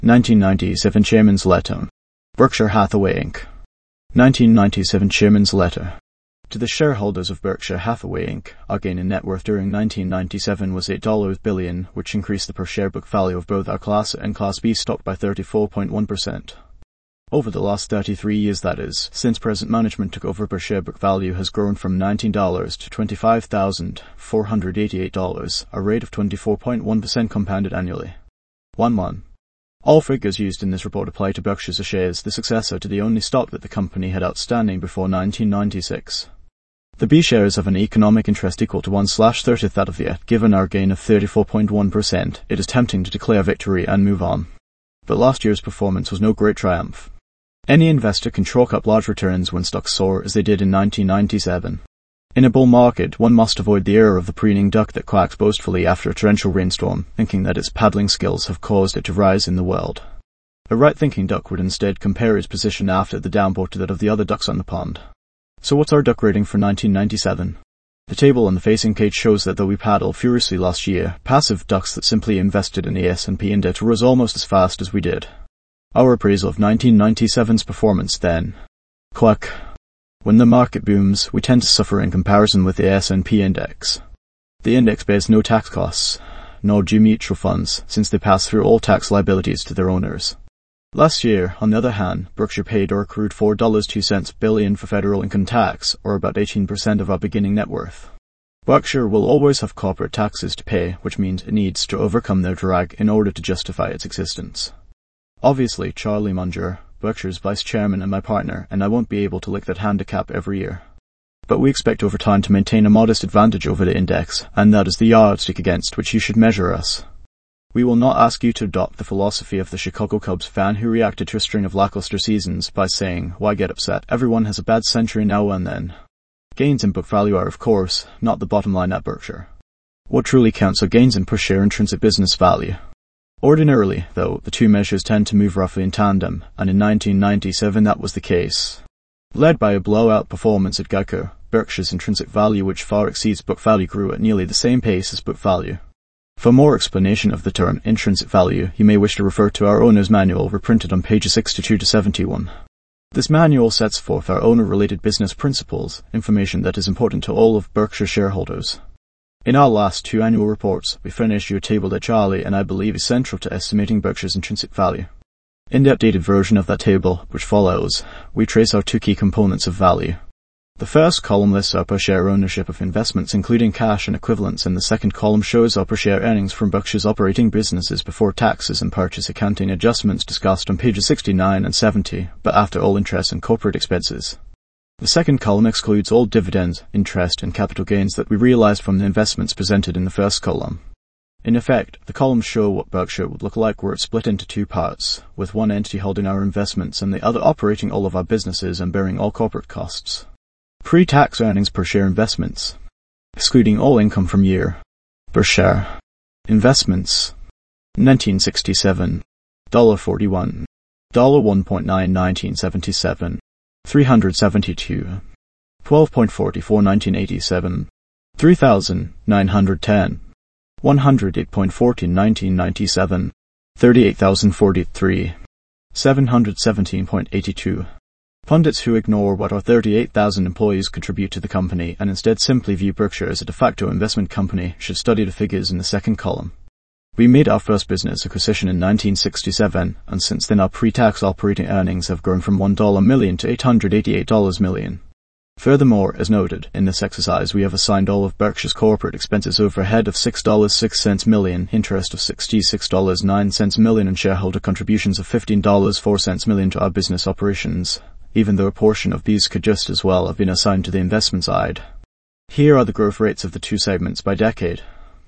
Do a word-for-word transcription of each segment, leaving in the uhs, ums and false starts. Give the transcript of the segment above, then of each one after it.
nineteen ninety-seven Chairman's Letter. Berkshire Hathaway Incorporated. nineteen ninety-seven Chairman's Letter. To the shareholders of Berkshire Hathaway Incorporated, our gain in net worth during nineteen ninety-seven was eight billion dollars, which increased the per share book value of both our Class A and Class B stock by thirty-four point one percent. Over the last thirty-three years, that is, since present management took over, per share book value has grown from nineteen dollars to twenty-five thousand four hundred eighty-eight dollars, a rate of twenty-four point one percent compounded annually. one one. All figures used in this report apply to Berkshire's shares, the successor to the only stock that the company had outstanding before nineteen ninety-six. The B shares have an economic interest equal to one slash thirtieth that of the A. Given our gain of thirty-four point one percent, it is tempting to declare victory and move on. But last year's performance was no great triumph. Any investor can chalk up large returns when stocks soar, as they did in nineteen ninety-seven. In a bull market, one must avoid the error of the preening duck that quacks boastfully after a torrential rainstorm, thinking that its paddling skills have caused it to rise in the world. A right-thinking duck would instead compare its position after the downpour to that of the other ducks on the pond. So what's our duck rating for nineteen ninety-seven? The table on the facing page shows that though we paddled furiously last year, passive ducks that simply invested in the S and P index rose almost as fast as we did. Our appraisal of nineteen ninety-seven's performance then. Quack. When the market booms, we tend to suffer in comparison with the S and P index. The index bears no tax costs, nor do mutual funds, since they pass through all tax liabilities to their owners. Last year, on the other hand, Berkshire paid or accrued four dollars and two cents billion for federal income tax, or about eighteen percent of our beginning net worth. Berkshire will always have corporate taxes to pay, which means it needs to overcome their drag in order to justify its existence. Obviously, Charlie Munger, Berkshire's vice chairman and my partner, and I won't be able to lick that handicap every year. But we expect over time to maintain a modest advantage over the index, and that is the yardstick against which you should measure us. We will not ask you to adopt the philosophy of the Chicago Cubs fan who reacted to a string of lackluster seasons by saying, "Why get upset? Everyone has a bad century now and then." Gains in book value are, of course, not the bottom line at Berkshire. What truly counts are gains in per share intrinsic business value. Ordinarily, though, the two measures tend to move roughly in tandem, and in nineteen ninety-seven that was the case. Led by a blowout performance at Geico, Berkshire's intrinsic value, which far exceeds book value, grew at nearly the same pace as book value. For more explanation of the term intrinsic value, you may wish to refer to our owner's manual reprinted on pages sixty-two to seventy-one. This manual sets forth our owner-related business principles, information that is important to all of Berkshire shareholders. In our last two annual reports, we furnished you a table that Charlie and I believe is central to estimating Berkshire's intrinsic value. In the updated version of that table, which follows, we trace our two key components of value. The first column lists our per share ownership of investments including cash and equivalents, and the second column shows our per share earnings from Berkshire's operating businesses before taxes and purchase accounting adjustments discussed on pages sixty-nine and seventy, but after all interest and corporate expenses. The second column excludes all dividends, interest, and capital gains that we realized from the investments presented in the first column. In effect, the columns show what Berkshire would look like were it split into two parts, with one entity holding our investments and the other operating all of our businesses and bearing all corporate costs. Pre-tax earnings per share investments, excluding all income from year. Per share. Investments. nineteen sixty-seven. one dollar forty-one. one point nine nineteen seventy-seven. three hundred seventy-two. twelve point four four nineteen eighty-seven. three thousand nine hundred ten. one hundred eight point one four nineteen ninety-seven. thirty-eight thousand forty-three. seven hundred seventeen point eight two. Pundits who ignore what our thirty-eight thousand employees contribute to the company and instead simply view Berkshire as a de facto investment company should study the figures in the second column. We made our first business acquisition in nineteen sixty-seven, and since then our pre-tax operating earnings have grown from one dollar million to eight hundred eighty-eight dollars million. Furthermore, as noted, in this exercise we have assigned all of Berkshire's corporate expenses overhead of six dollars and six cents million, interest of sixty-six dollars and nine cents million, and shareholder contributions of fifteen dollars and four cents million to our business operations, even though a portion of these could just as well have been assigned to the investment side. Here are the growth rates of the two segments by decade.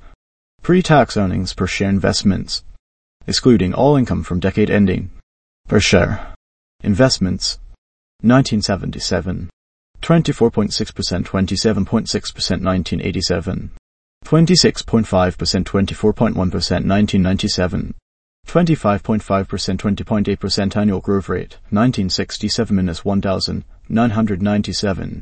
Pre-tax earnings per share investments, excluding all income from decade ending. Per share. Investments. nineteen seventy-seven. twenty-four point six percent, twenty-seven point six percent nineteen eighty-seven. twenty-six point five percent, twenty-four point one percent nineteen ninety-seven. twenty-five point five percent, twenty point eight percent annual growth rate, nineteen sixty-seven minus one thousand nine hundred ninety-seven.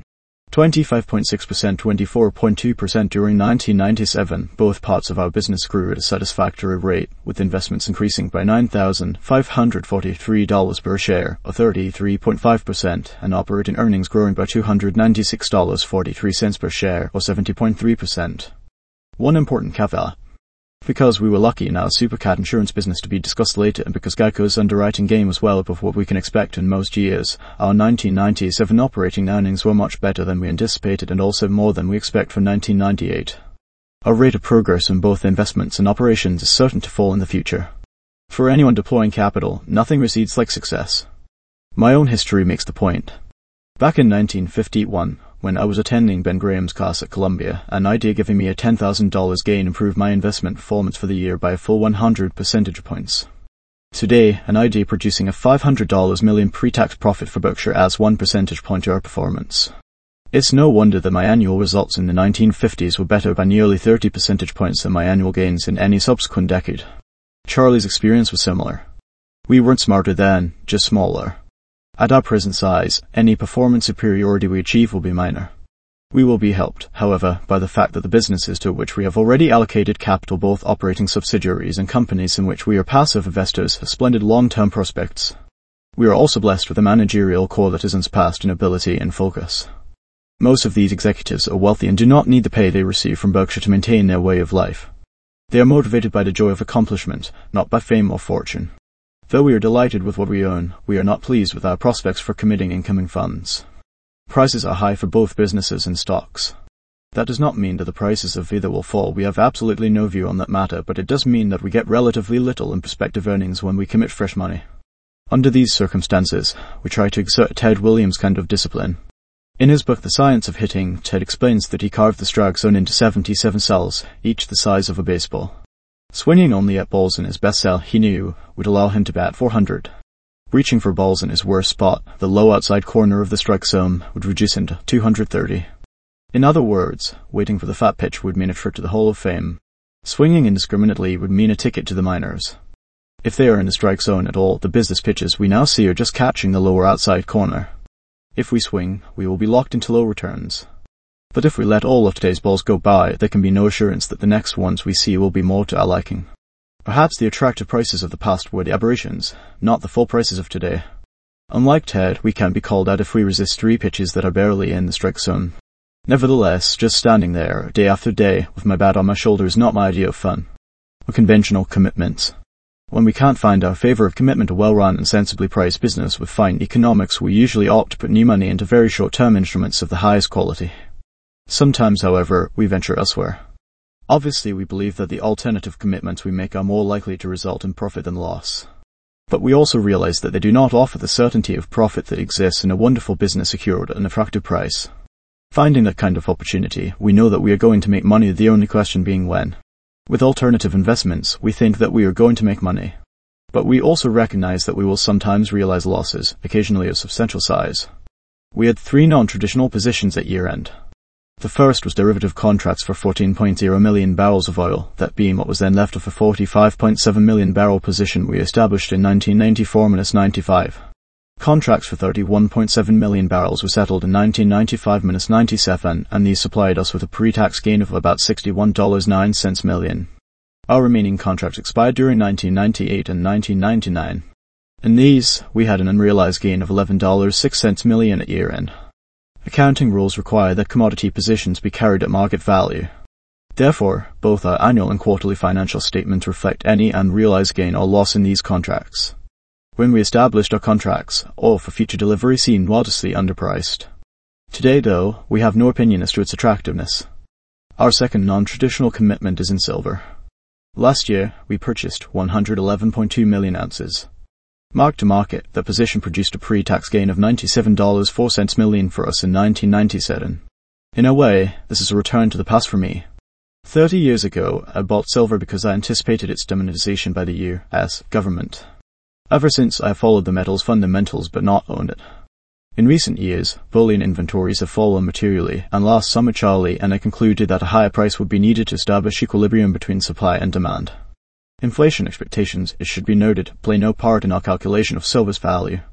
twenty-five point six percent, twenty-four point two percent during nineteen ninety-seven. Both parts of our business grew at a satisfactory rate, with investments increasing by nine thousand five hundred forty-three dollars per share, or thirty-three point five percent, and operating earnings growing by two hundred ninety-six dollars and forty-three cents per share, or seventy point three percent. One important caveat. Because we were lucky in our Supercat insurance business to be discussed later, and because Geico's underwriting game was well above what we can expect in most years, our nineteen ninety-seven operating earnings were much better than we anticipated and also more than we expect for nineteen ninety-eight. Our rate of progress in both investments and operations is certain to fall in the future. For anyone deploying capital, nothing recedes like success. My own history makes the point. Back in nineteen fifty-one, when I was attending Ben Graham's class at Columbia, an idea giving me a ten thousand dollars gain improved my investment performance for the year by a full one hundred percentage points. Today, an idea producing a five hundred million pre-tax profit for Berkshire adds one percentage point to our performance. It's no wonder that my annual results in the nineteen fifties were better by nearly thirty percentage points than my annual gains in any subsequent decade. Charlie's experience was similar. We weren't smarter then, just smaller. At our present size, any performance superiority we achieve will be minor. We will be helped, however, by the fact that the businesses to which we have already allocated capital, both operating subsidiaries and companies in which we are passive investors, have splendid long-term prospects. We are also blessed with a managerial core that is unsurpassed in ability and focus. Most of these executives are wealthy and do not need the pay they receive from Berkshire to maintain their way of life. They are motivated by the joy of accomplishment, not by fame or fortune. Though we are delighted with what we own, we are not pleased with our prospects for committing incoming funds. Prices are high for both businesses and stocks. That does not mean that the prices of either will fall. We have absolutely no view on that matter, but it does mean that we get relatively little in prospective earnings when we commit fresh money. Under these circumstances, we try to exert Ted Williams' kind of discipline. In his book The Science of Hitting, Ted explains that he carved the strike zone into seventy-seven cells, each the size of a baseball. Swinging only at balls in his best cell, he knew, would allow him to bat four hundred. Reaching for balls in his worst spot, the low outside corner of the strike zone, would reduce him to two hundred thirty. In other words, waiting for the fat pitch would mean a trip to the Hall of Fame. Swinging indiscriminately would mean a ticket to the minors. If they are in the strike zone at all, the business pitches we now see are just catching the lower outside corner. If we swing, we will be locked into low returns. But if we let all of today's balls go by, there can be no assurance that the next ones we see will be more to our liking. Perhaps the attractive prices of the past were the aberrations, not the full prices of today. Unlike Ted, we can't be called out if we resist three pitches that are barely in the strike zone. Nevertheless, just standing there, day after day, with my bat on my shoulder is not my idea of fun. A conventional commitment. When we can't find our favor of commitment a well-run and sensibly priced business with fine economics, we usually opt to put new money into very short-term instruments of the highest quality. Sometimes, however, we venture elsewhere. Obviously, we believe that the alternative commitments we make are more likely to result in profit than loss. But we also realize that they do not offer the certainty of profit that exists in a wonderful business secured at an attractive price. Finding that kind of opportunity, we know that we are going to make money, the only question being when. With alternative investments, we think that we are going to make money. But we also recognize that we will sometimes realize losses, occasionally of substantial size. We had three non-traditional positions at year-end. The first was derivative contracts for fourteen point zero million barrels of oil, that being what was then left of a forty-five point seven million barrel position we established in nineteen ninety-four to ninety-five. Contracts for thirty-one point seven million barrels were settled in nineteen ninety-five to ninety-seven, and these supplied us with a pre-tax gain of about sixty-one dollars and nine cents million. Our remaining contracts expired during nineteen ninety-eight and nineteen ninety-nine. In these, we had an unrealized gain of eleven dollars and six cents million at year-end. Accounting rules require that commodity positions be carried at market value. Therefore, both our annual and quarterly financial statements reflect any unrealized gain or loss in these contracts. When we established our contracts, oil for future delivery seemed modestly underpriced. Today, though, we have no opinion as to its attractiveness. Our second non-traditional commitment is in silver. Last year, we purchased one hundred eleven point two million ounces. Mark to market, the position produced a pre-tax gain of ninety-seven dollars and four cents million for us in nineteen ninety-seven. In a way, this is a return to the past for me. Thirty years ago, I bought silver because I anticipated its demonetization by the U S government. Ever since, I have followed the metal's fundamentals but not owned it. In recent years, bullion inventories have fallen materially, and last summer Charlie and I concluded that a higher price would be needed to establish equilibrium between supply and demand. Inflation expectations, it should be noted, play no part in our calculation of silver's value.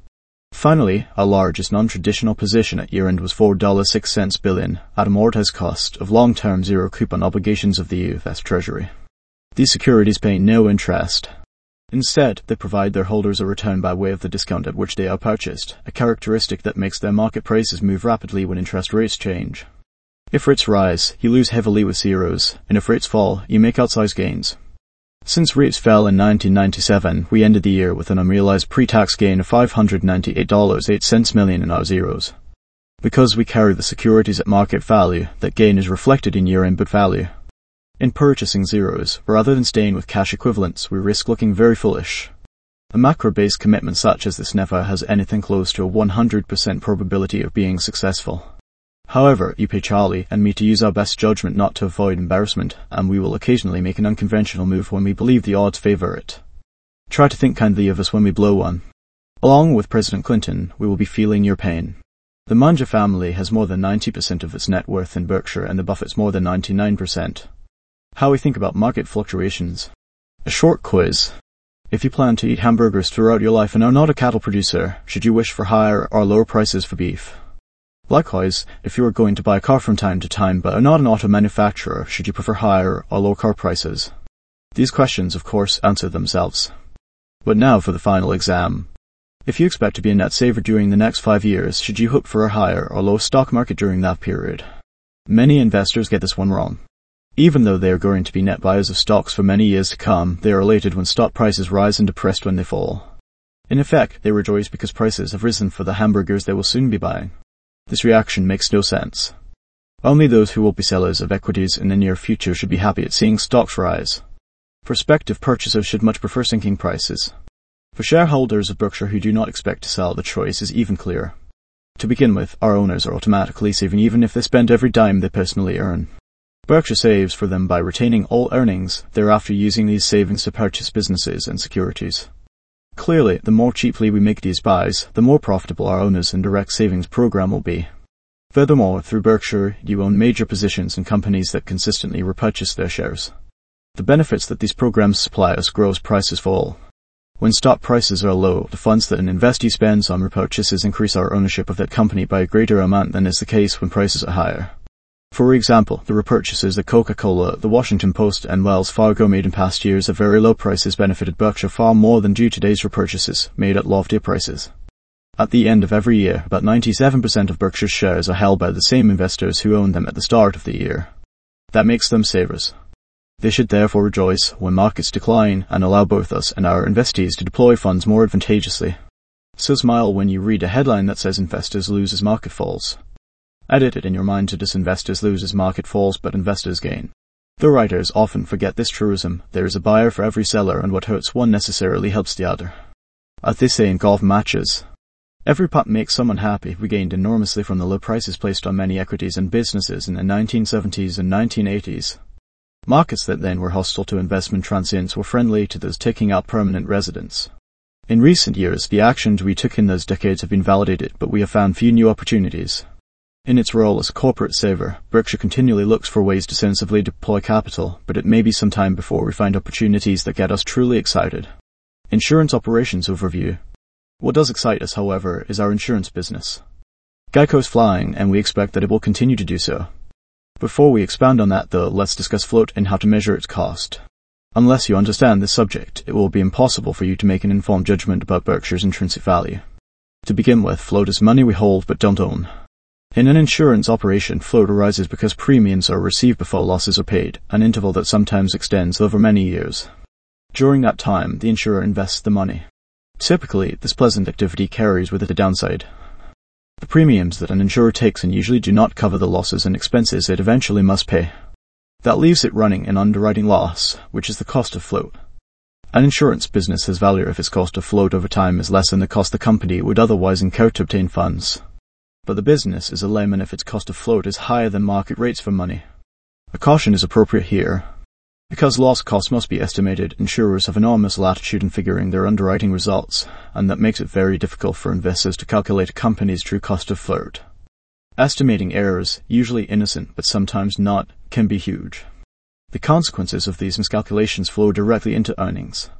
Finally, our largest non-traditional position at year-end was four dollars and six cents billion at amortized cost of long-term zero-coupon obligations of the U S Treasury. These securities pay no interest. Instead, they provide their holders a return by way of the discount at which they are purchased, a characteristic that makes their market prices move rapidly when interest rates change. If rates rise, you lose heavily with zeros, and if rates fall, you make outsized gains. Since rates fell in nineteen ninety-seven, we ended the year with an unrealized pre-tax gain of five hundred ninety-eight dollars and eight cents million in our zeros. Because we carry the securities at market value, that gain is reflected in year-end book value. In purchasing zeros, rather than staying with cash equivalents, we risk looking very foolish. A macro-based commitment such as this never has anything close to a one hundred percent probability of being successful. However, you pay Charlie and me to use our best judgment not to avoid embarrassment, and we will occasionally make an unconventional move when we believe the odds favor it. Try to think kindly of us when we blow one. Along with President Clinton, we will be feeling your pain. The Munger family has more than ninety percent of its net worth in Berkshire, and the Buffetts more than ninety-nine percent. How we think about market fluctuations. A short quiz. If you plan to eat hamburgers throughout your life and are not a cattle producer, should you wish for higher or lower prices for beef? Likewise, if you are going to buy a car from time to time but are not an auto manufacturer, should you prefer higher or lower car prices? These questions, of course, answer themselves. But now for the final exam. If you expect to be a net saver during the next five years, should you hope for a higher or low stock market during that period? Many investors get this one wrong. Even though they are going to be net buyers of stocks for many years to come, they are elated when stock prices rise and depressed when they fall. In effect, they rejoice because prices have risen for the hamburgers they will soon be buying. This reaction makes no sense. Only those who will be sellers of equities in the near future should be happy at seeing stocks rise. Prospective purchasers should much prefer sinking prices. For shareholders of Berkshire who do not expect to sell, the choice is even clearer. To begin with, our owners are automatically saving even if they spend every dime they personally earn. Berkshire saves for them by retaining all earnings, thereafter using these savings to purchase businesses and securities. Clearly, the more cheaply we make these buys, the more profitable our owners and direct savings program will be. Furthermore, through Berkshire, you own major positions in companies that consistently repurchase their shares. The benefits that these programs supply us grow as prices fall. When stock prices are low, the funds that an investee spends on repurchases increase our ownership of that company by a greater amount than is the case when prices are higher. For example, the repurchases that Coca-Cola, the Washington Post, and Wells Fargo made in past years at very low prices benefited Berkshire far more than do today's repurchases, made at loftier prices. At the end of every year, about ninety-seven percent of Berkshire's shares are held by the same investors who owned them at the start of the year. That makes them savers. They should therefore rejoice when markets decline and allow both us and our investees to deploy funds more advantageously. So smile when you read a headline that says investors lose as market falls. Edit it in your mind to disinvestors lose as market falls but investors gain. Though writers often forget this truism, there is a buyer for every seller, and what hurts one necessarily helps the other. As they say in golf matches, every putt makes someone happy. We gained enormously from the low prices placed on many equities and businesses in the nineteen seventies and nineteen eighties. Markets that then were hostile to investment transients were friendly to those taking out permanent residence. In recent years, the actions we took in those decades have been validated, but we have found few new opportunities. In its role as a corporate saver, Berkshire continually looks for ways to sensibly deploy capital, but it may be some time before we find opportunities that get us truly excited. Insurance operations overview. What does excite us, however, is our insurance business. Geico is flying, and we expect that it will continue to do so. Before we expand on that, though, let's discuss float and how to measure its cost. Unless you understand this subject, it will be impossible for you to make an informed judgment about Berkshire's intrinsic value. To begin with, float is money we hold but don't own. In an insurance operation, float arises because premiums are received before losses are paid, an interval that sometimes extends over many years. During that time, the insurer invests the money. Typically, this pleasant activity carries with it a downside. The premiums that an insurer takes in usually do not cover the losses and expenses it eventually must pay. That leaves it running an underwriting loss, which is the cost of float. An insurance business has value if its cost of float over time is less than the cost the company would otherwise incur to obtain funds. But the business is a lemon if its cost of float is higher than market rates for money. A caution is appropriate here. Because loss costs must be estimated, insurers have enormous latitude in figuring their underwriting results, and that makes it very difficult for investors to calculate a company's true cost of float. Estimating errors, usually innocent but sometimes not, can be huge. The consequences of these miscalculations flow directly into earnings.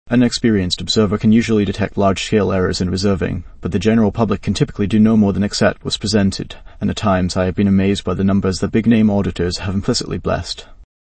An experienced observer can usually detect large-scale errors in reserving, but the general public can typically do no more than accept what's presented, and at times I have been amazed by the numbers that big-name auditors have implicitly blessed.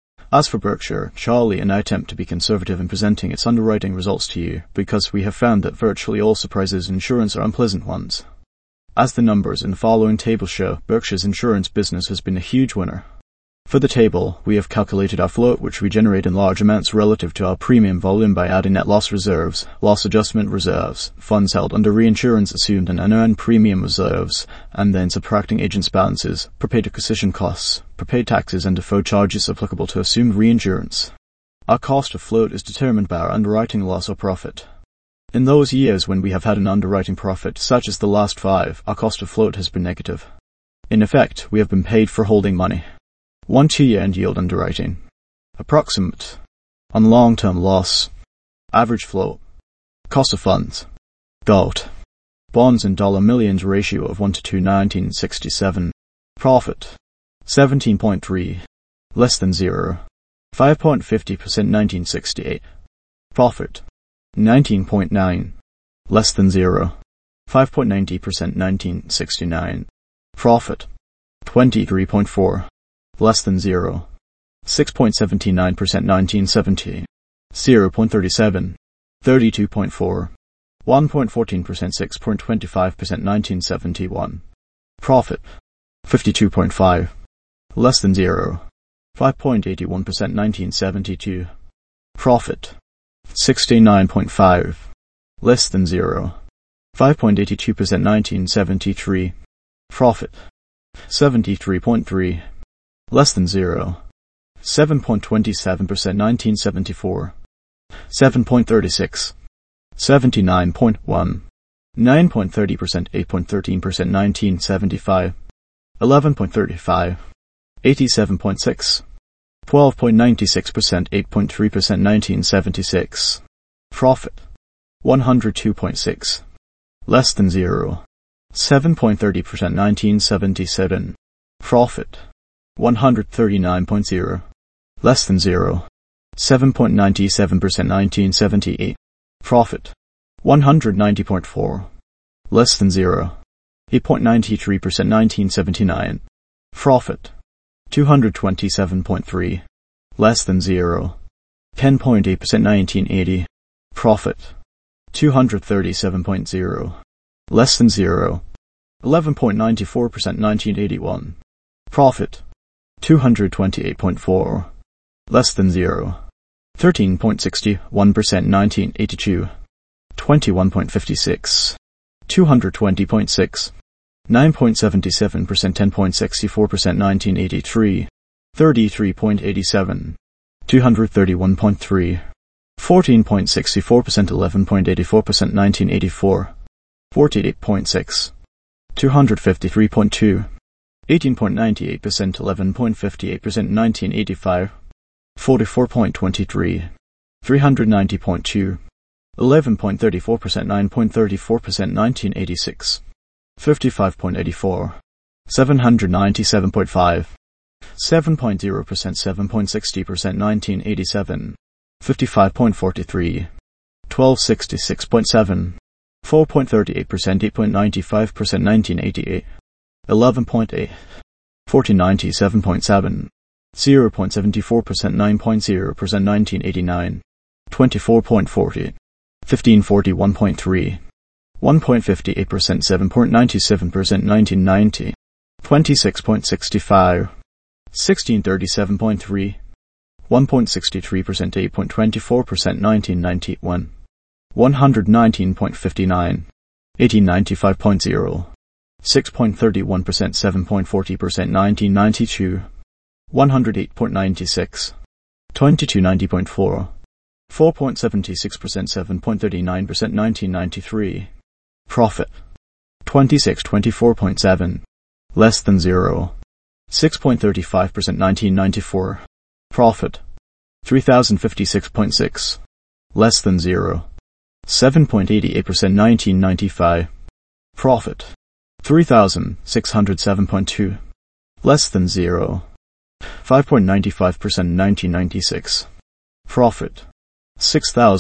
As for Berkshire, Charlie and I attempt to be conservative in presenting its underwriting results to you, because we have found that virtually all surprises in insurance are unpleasant ones. As the numbers in the following table show, Berkshire's insurance business has been a huge winner. For the table, we have calculated our float, which we generate in large amounts relative to our premium volume by adding net loss reserves, loss adjustment reserves, funds held under reinsurance assumed and unearned premium reserves, and then subtracting agents' balances, prepaid acquisition costs, prepaid taxes and deferred charges applicable to assumed reinsurance. Our cost of float is determined by our underwriting loss or profit. In those years when we have had an underwriting profit, such as the last five, our cost of float has been negative. In effect, we have been paid for holding money. One two-year end yield underwriting. Approximate. On long-term loss. Average float. Cost of funds. Gold. Bonds in dollar millions ratio of one to two nineteen sixty-seven. Profit. seventeen point three. Less than zero. five point five zero percent nineteen sixty-eight. Profit. nineteen point nine. Less than zero. five point nine zero percent nineteen sixty-nine. Profit. twenty-three point four. Less than zero. six point seven nine percent nineteen seventy. zero point three seven. thirty-two point four. one point one four percent six point two five percent nineteen seventy-one. Profit. fifty-two point five. Less than zero. five point eight one percent nineteen seventy-two. Profit. sixty-nine point five. Less than zero. five point eight two percent nineteen seventy-three. Profit. seventy-three point three. Less than zero. seven point two seven percent nineteen seventy-four. seven point three six. seventy-nine point one. nine point three zero percent eight point one three percent nineteen seventy-five. eleven point three five. eighty-seven point six. twelve point nine six percent eight point three percent nineteen seventy-six. Profit. one hundred two point six. Less than zero. seven point three zero percent nineteen seventy-seven. Profit. one hundred thirty-nine point zero. Less than zero. seven point nine seven percent nineteen seventy-eight. Profit. one hundred ninety point four. Less than zero. eight point nine three percent nineteen seventy-nine. Profit. two hundred twenty-seven point three. Less than zero. ten point eight percent nineteen eighty. Profit. two hundred thirty-seven point zero. Less than zero. eleven point nine four percent nineteen eighty-one. Profit. two hundred twenty-eight point four. Less than zero. thirteen point six one percent nineteen eighty-two. twenty-one point five six. two hundred twenty point six. nine point seven seven percent ten point six four percent nineteen eighty-three. thirty-three point eight seven. two hundred thirty-one point three. fourteen point six four percent eleven point eight four percent nineteen eighty-four. forty-eight point six. two hundred fifty-three point two. eighteen point nine eight percent eleven point five eight percent nineteen eighty-five. forty-four point two three. three hundred ninety point two. eleven point three four percent nine point three four percent nineteen eighty-six. fifty-five point eight four. seven hundred ninety-seven point five. seven point zero percent seven point six zero percent nineteen eighty-seven. fifty-five point four three. twelve sixty-six point seven. four point three eight percent eight point nine five percent nineteen eighty-eight. eleven point eight. forty ninety-seven point seven. zero point seven four percent nine point zero percent nineteen eighty-nine. twenty-four point four zero. fifteen forty-one point three. one point five eight percent seven point nine seven percent nineteen ninety. twenty-six point six five. sixteen thirty-seven point three. one point six three percent eight point two four percent nineteen ninety-one. one hundred nineteen point five nine. eighteen ninety-five point zero. six point three one percent seven point four zero percent nineteen ninety-two. one hundred eight point nine six. twenty-two ninety point four. four point seven six percent seven point three nine percent nineteen ninety-three. Profit. twenty-six twenty-four point seven. Less than zero. six point three five percent nineteen ninety-four. Profit. three thousand fifty-six point six. Less than zero. seven point eight eight percent nineteen ninety-five. Profit. three thousand six hundred seven point two. Less than zero. five point nine five percent nineteen ninety-six. Profit. six thousand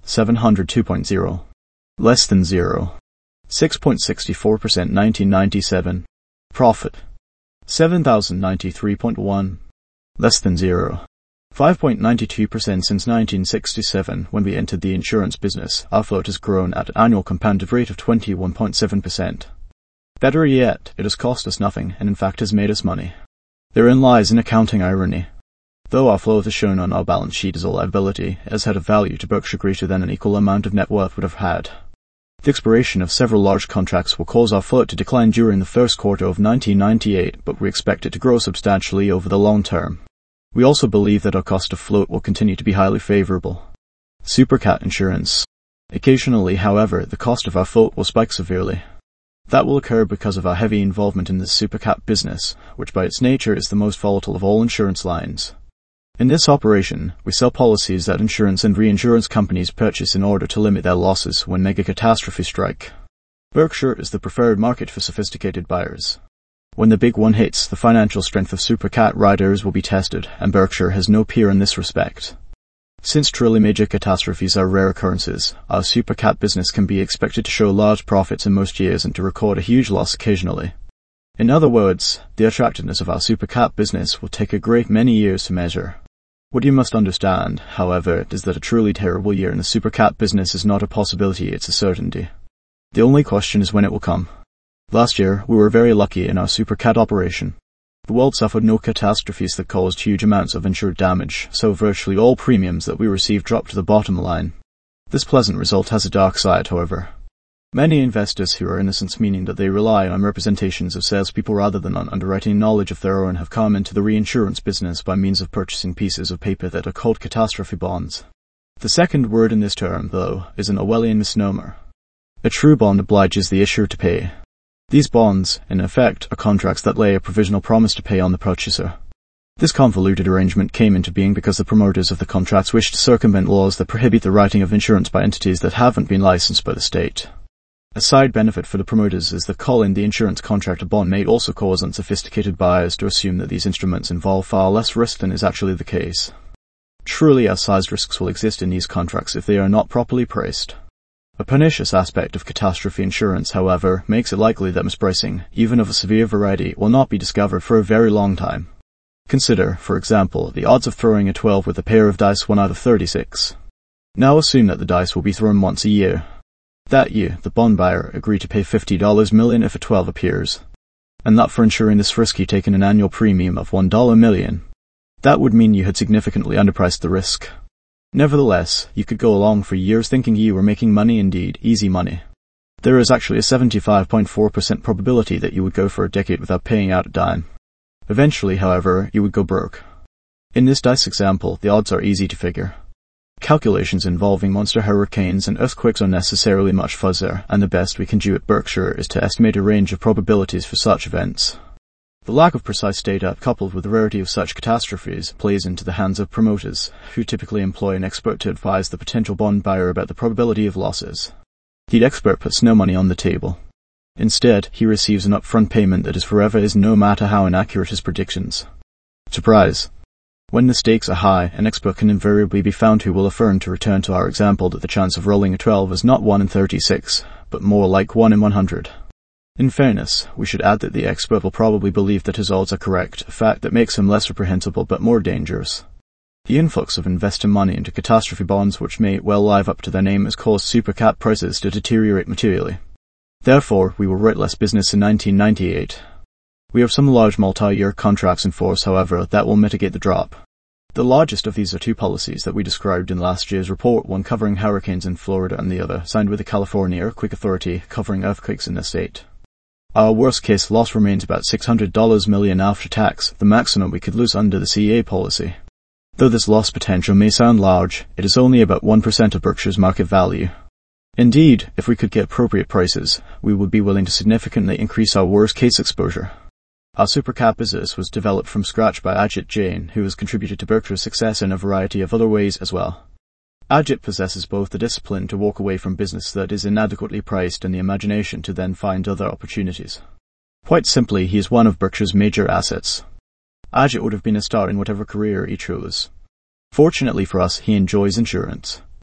seven hundred two point zero. Less than zero. six point six four percent nineteen ninety-seven. Profit. seven thousand ninety-three point one. Less than zero. five point nine two percent since nineteen sixty-seven, when we entered the insurance business. Our float has grown at an annual compounded rate of twenty-one point seven percent. Better yet, it has cost us nothing, and in fact has made us money. Therein lies an accounting irony. Though our float is shown on our balance sheet as a liability, it has had a value to Berkshire greater than an equal amount of net worth would have had. The expiration of several large contracts will cause our float to decline during the first quarter of nineteen ninety-eight, but we expect it to grow substantially over the long term. We also believe that our cost of float will continue to be highly favorable. Supercat insurance. Occasionally, however, the cost of our float will spike severely. That will occur because of our heavy involvement in the supercat business, which by its nature is the most volatile of all insurance lines. In this operation, we sell policies that insurance and reinsurance companies purchase in order to limit their losses when mega catastrophes strike. Berkshire is the preferred market for sophisticated buyers. When the big one hits, the financial strength of supercat riders will be tested, and Berkshire has no peer in this respect. Since truly major catastrophes are rare occurrences, our supercat business can be expected to show large profits in most years and to record a huge loss occasionally. In other words, the attractiveness of our supercat business will take a great many years to measure. What you must understand, however, is that a truly terrible year in the supercat business is not a possibility, it's a certainty. The only question is when it will come. Last year, we were very lucky in our supercat operation. The world suffered no catastrophes that caused huge amounts of insured damage, so virtually all premiums that we received dropped to the bottom line. This pleasant result has a dark side, however. Many investors who are innocents, meaning that they rely on representations of salespeople rather than on underwriting knowledge of their own, have come into the reinsurance business by means of purchasing pieces of paper that are called catastrophe bonds. The second word in this term, though, is an Orwellian misnomer. A true bond obliges the issuer to pay. These bonds, in effect, are contracts that lay a provisional promise to pay on the purchaser. This convoluted arrangement came into being because the promoters of the contracts wished to circumvent laws that prohibit the writing of insurance by entities that haven't been licensed by the state. A side benefit for the promoters is that calling the insurance contract a bond may also cause unsophisticated buyers to assume that these instruments involve far less risk than is actually the case. Truly outsized risks will exist in these contracts if they are not properly priced. A pernicious aspect of catastrophe insurance, however, makes it likely that mispricing, even of a severe variety, will not be discovered for a very long time. Consider, for example, the odds of throwing a twelve with a pair of dice one out of thirty-six. Now assume that the dice will be thrown once a year. That year, the bond buyer agreed to pay fifty dollars million if a twelve appears. And that for insuring this risk he taken an annual premium of one dollar million. That would mean you had significantly underpriced the risk. Nevertheless, you could go along for years thinking you were making money, indeed, easy money. There is actually a seventy-five point four percent probability that you would go for a decade without paying out a dime. Eventually, however, you would go broke. In this dice example, the odds are easy to figure. Calculations involving monster hurricanes and earthquakes are necessarily much fuzzier, and the best we can do at Berkshire is to estimate a range of probabilities for such events. The lack of precise data, coupled with the rarity of such catastrophes, plays into the hands of promoters, who typically employ an expert to advise the potential bond buyer about the probability of losses. The expert puts no money on the table. Instead, he receives an upfront payment that is forever his, no matter how inaccurate his predictions. Surprise! When the stakes are high, an expert can invariably be found who will affirm, to return to our example, that the chance of rolling a twelve is not one in thirty-six, but more like one in one hundred. In fairness, we should add that the expert will probably believe that his odds are correct, a fact that makes him less reprehensible but more dangerous. The influx of investor money into catastrophe bonds, which may well live up to their name, has caused supercat prices to deteriorate materially. Therefore, we will write less business in nineteen ninety-eight. We have some large multi-year contracts in force, however, that will mitigate the drop. The largest of these are two policies that we described in last year's report, one covering hurricanes in Florida and the other, signed with the California Earthquake Authority, covering earthquakes in the state. Our worst-case loss remains about six hundred dollars million after tax, the maximum we could lose under the C A policy. Though this loss potential may sound large, it is only about one percent of Berkshire's market value. Indeed, if we could get appropriate prices, we would be willing to significantly increase our worst-case exposure. Our supercat business was developed from scratch by Ajit Jain, who has contributed to Berkshire's success in a variety of other ways as well. Ajit possesses both the discipline to walk away from business that is inadequately priced and the imagination to then find other opportunities. Quite simply, he is one of Berkshire's major assets. Ajit would have been a star in whatever career he chose. Fortunately for us, he enjoys insurance.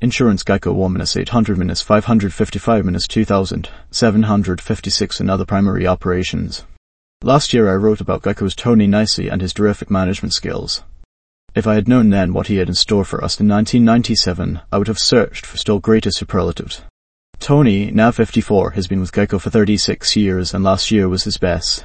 Insurance Geico one minus eight hundred minus five hundred fifty-five minus two thousand seven hundred fifty-six in other primary operations. Last year I wrote about Geico's Tony Nicely and his terrific management skills. If I had known then what he had in store for us in nineteen ninety-seven, I would have searched for still greater superlatives. Tony, now fifty-four, has been with Geico for thirty-six years, and last year was his best.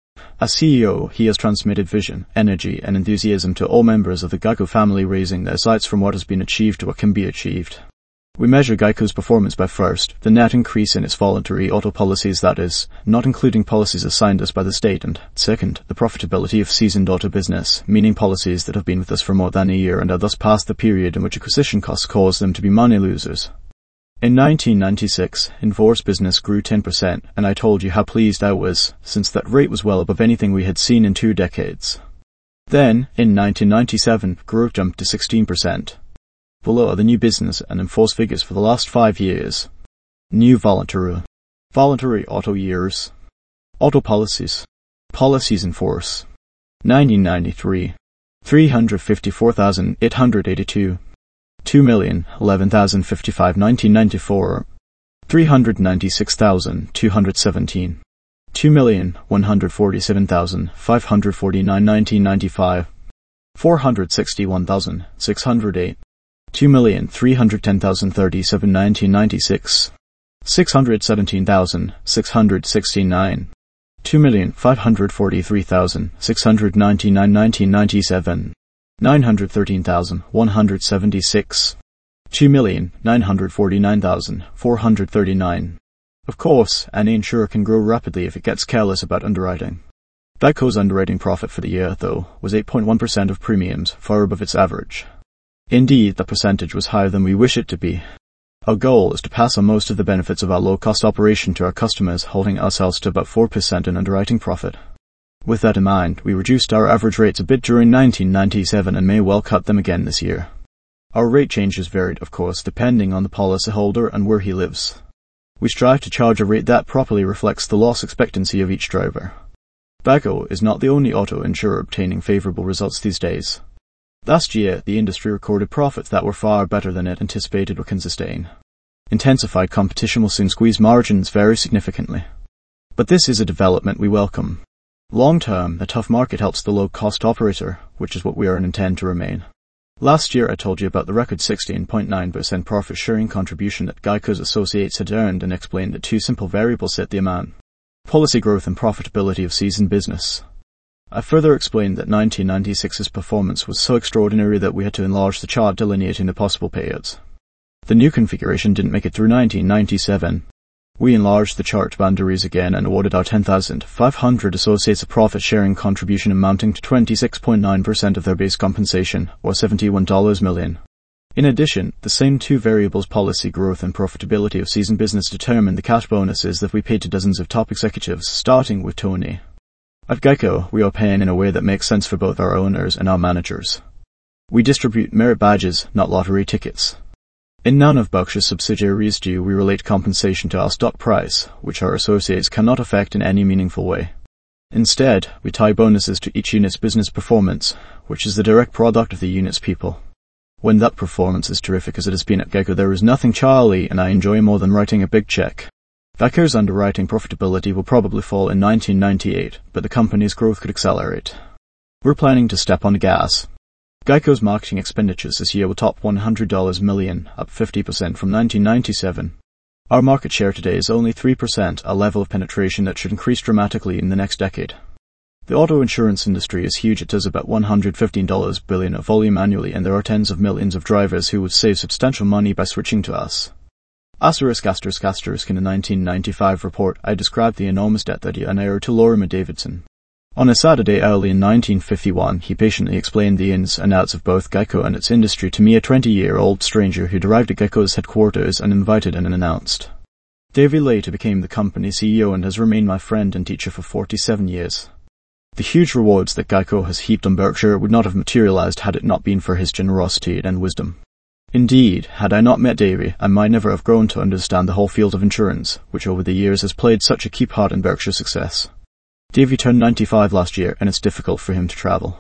As C E O, he has transmitted vision, energy, and enthusiasm to all members of the Geico family, raising their sights from what has been achieved to what can be achieved. We measure Geico's performance by first, the net increase in its voluntary auto policies, that is, not including policies assigned us by the state, and second, the profitability of seasoned auto business, meaning policies that have been with us for more than a year and are thus past the period in which acquisition costs cause them to be money losers. In nineteen ninety-six, in-force business grew ten percent, and I told you how pleased I was, since that rate was well above anything we had seen in two decades. Then, in nineteen ninety-seven, growth jumped to sixteen percent. Below are the new business and in-force figures for the last five years. New voluntary. Voluntary auto years. Auto policies. Policies in force. nineteen ninety-three. three hundred fifty-four thousand eight hundred eighty-two. two million eleven thousand fifty-five nineteen ninety-four. three hundred ninety-six thousand two hundred seventeen. two million one hundred forty-seven thousand five hundred forty-nine nineteen ninety-five. four hundred sixty-one thousand six hundred eight. two million three hundred ten thousand thirty-seven nineteen ninety-six. six hundred seventeen thousand six hundred sixty-nine. two million five hundred forty-three thousand six hundred ninety-nine nineteen ninety-seven. nine hundred thirteen thousand one hundred seventy-six. two million nine hundred forty-nine thousand four hundred thirty-nine. Of course, any insurer can grow rapidly if it gets careless about underwriting. Geico's underwriting profit for the year, though, was eight point one percent of premiums, far above its average. Indeed, the percentage was higher than we wish it to be. Our goal is to pass on most of the benefits of our low-cost operation to our customers, holding ourselves to about four percent in underwriting profit. With that in mind, we reduced our average rates a bit during nineteen ninety-seven and may well cut them again this year. Our rate changes varied, of course, depending on the policyholder and where he lives. We strive to charge a rate that properly reflects the loss expectancy of each driver. Geico is not the only auto insurer obtaining favourable results these days. Last year, the industry recorded profits that were far better than it anticipated or can sustain. Intensified competition will soon squeeze margins very significantly. But this is a development we welcome. Long term, a tough market helps the low-cost operator, which is what we are and intend to remain. Last year I told you about the record sixteen point nine percent profit-sharing contribution that Geico's associates had earned and explained that two simple variables set the amount: policy growth and profitability of seasoned business. I further explained that nineteen ninety-six's performance was so extraordinary that we had to enlarge the chart delineating the possible payouts. The new configuration didn't make it through nineteen ninety-seven. We enlarged the chart boundaries again and awarded our ten thousand five hundred associates a profit-sharing contribution amounting to twenty-six point nine percent of their base compensation, or seventy-one million dollars. In addition, the same two variables, policy growth and profitability of seasoned business, determined the cash bonuses that we paid to dozens of top executives, starting with Tony. At Geico, we are paying in a way that makes sense for both our owners and our managers. We distribute merit badges, not lottery tickets. In none of Berkshire's subsidiaries do we relate compensation to our stock price, which our associates cannot affect in any meaningful way. Instead, we tie bonuses to each unit's business performance, which is the direct product of the unit's people. When that performance is terrific as it has been at Geico, there is nothing Charlie and I enjoy more than writing a big check. Geico's underwriting profitability will probably fall in nineteen ninety-eight, but the company's growth could accelerate. We're planning to step on the gas. Geico's marketing expenditures this year will top one hundred million dollars, up fifty percent from nineteen ninety-seven. Our market share today is only three percent, a level of penetration that should increase dramatically in the next decade. The auto insurance industry is huge. It does about one hundred fifteen billion dollars of volume annually, and there are tens of millions of drivers who would save substantial money by switching to us. Asterisk, asterisk, asterisk. In a nineteen ninety-five report, I described the enormous debt that he owed to Lorimer Davidson. On a Saturday early in nineteen fifty-one, he patiently explained the ins and outs of both Geico and its industry to me, a twenty-year-old stranger who arrived at Geico's headquarters uninvited and unannounced. Davy later became the company's C E O and has remained my friend and teacher for forty-seven years. The huge rewards that Geico has heaped on Berkshire would not have materialized had it not been for his generosity and wisdom. Indeed, had I not met Davy, I might never have grown to understand the whole field of insurance, which over the years has played such a key part in Berkshire's success. Davy turned ninety-five last year, and it's difficult for him to travel.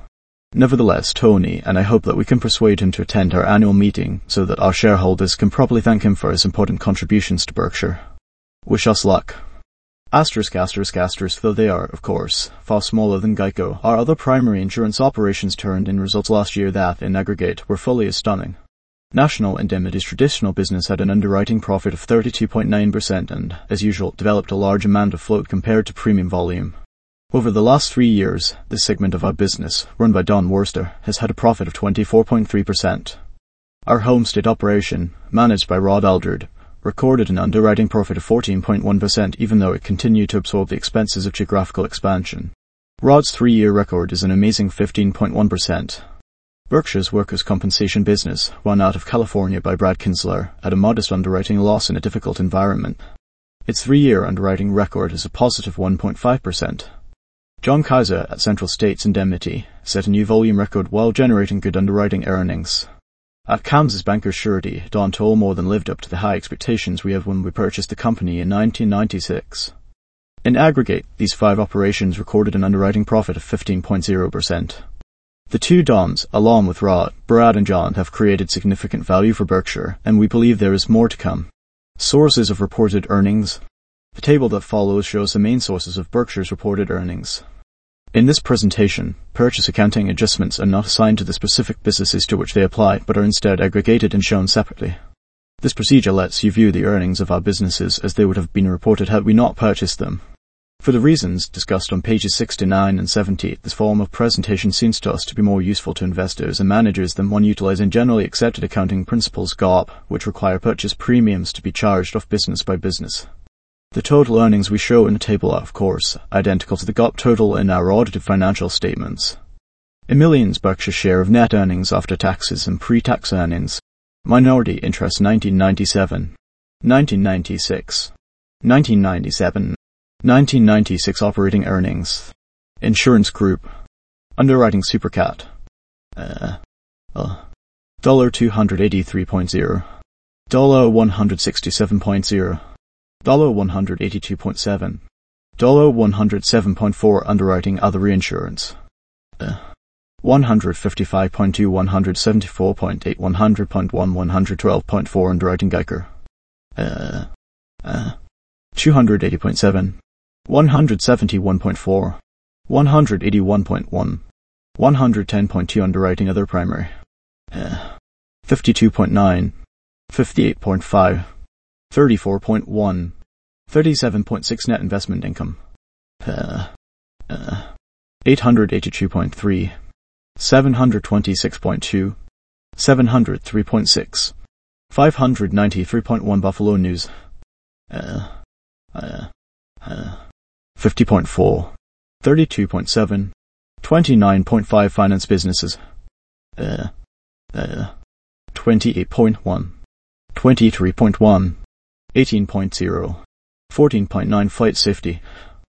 Nevertheless, Tony, and I hope that we can persuade him to attend our annual meeting so that our shareholders can properly thank him for his important contributions to Berkshire. Wish us luck. Asterisk, asterisk, asterisk, though they are, of course, far smaller than Geico, our other primary insurance operations turned in results last year that, in aggregate, were fully as stunning. National Indemnity's traditional business had an underwriting profit of thirty-two point nine percent and, as usual, developed a large amount of float compared to premium volume. Over the last three years, this segment of our business, run by Don Worster, has had a profit of twenty-four point three percent. Our home state operation, managed by Rod Aldred, recorded an underwriting profit of fourteen point one percent even though it continued to absorb the expenses of geographical expansion. Rod's three-year record is an amazing fifteen point one percent. Berkshire's workers' compensation business, run out of California by Brad Kinsler, had a modest underwriting loss in a difficult environment. Its three-year underwriting record is a positive one point five percent. John Kaiser at Central States Indemnity set a new volume record while generating good underwriting earnings. At Kansas Bankers Surety, Don Toll more than lived up to the high expectations we had when we purchased the company in nineteen ninety-six. In aggregate, these five operations recorded an underwriting profit of fifteen point zero percent. The two Dons, along with Rod, Brad and John, have created significant value for Berkshire, and we believe there is more to come. Sources of reported earnings. The table that follows shows the main sources of Berkshire's reported earnings. In this presentation, purchase accounting adjustments are not assigned to the specific businesses to which they apply, but are instead aggregated and shown separately. This procedure lets you view the earnings of our businesses as they would have been reported had we not purchased them. For the reasons discussed on pages sixty-nine and seventy, this form of presentation seems to us to be more useful to investors and managers than one utilizing generally accepted accounting principles G A A P, which require purchase premiums to be charged off business by business. The total earnings we show in the table are, of course, identical to the G A A P total in our audited financial statements. Emilian's Berkshire share of net earnings after taxes and pre-tax earnings. Minority interest nineteen ninety-seven, nineteen ninety-six, nineteen ninety-seven, nineteen ninety-six operating earnings. Insurance group. Underwriting Supercat. Uh, uh, dollar two hundred eighty-three point zero. Dollar one hundred sixty-seven point zero. Dollar one hundred eighty-two point seven. Dollar one hundred seven point four underwriting other reinsurance. Uh, one hundred fifty-five point two, one hundred seventy-four point eight, one hundred point one, one hundred twelve point four underwriting Geico. Uh, uh, two hundred eighty point seven. one hundred seventy-one point four. one hundred eighty-one point one. one hundred ten point two underwriting other primary. Uh, fifty-two point nine. fifty-eight point five. thirty-four point one. thirty-seven point six net investment income. Uh, uh, eight hundred eighty-two point three. seven hundred twenty-six point two. seven hundred three point six. five hundred ninety-three point one Buffalo News. Uh, uh, uh, fifty point four. thirty-two point seven. twenty-nine point five finance businesses. Uh, uh, twenty-eight point one. twenty-three point one. eighteen point zero. fourteen point nine flight safety.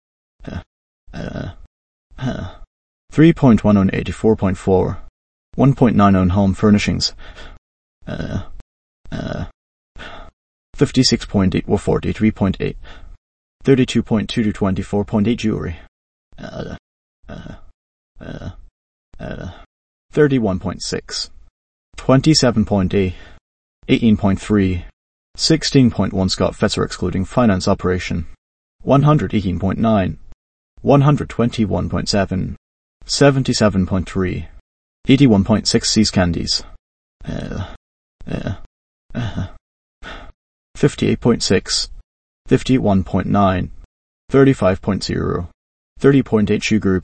Uh, uh, uh, three point one on eighty-four point four. one point nine on home furnishings. Uh, uh, fifty-six point eight or forty-three point eight. thirty-two point two to twenty-four point eight jewelry. Uh, uh, uh, uh, thirty-one point six. twenty-seven point eight. eighteen point three. sixteen point one Scott Fetzer excluding finance operation. one hundred eighteen point nine. one hundred twenty-one point seven. seventy-seven point three. eighty-one point six Seas Candies. Uh, uh, uh, fifty-eight point six. fifty-one point nine. thirty-five point zero. thirty point eight Shoe Group.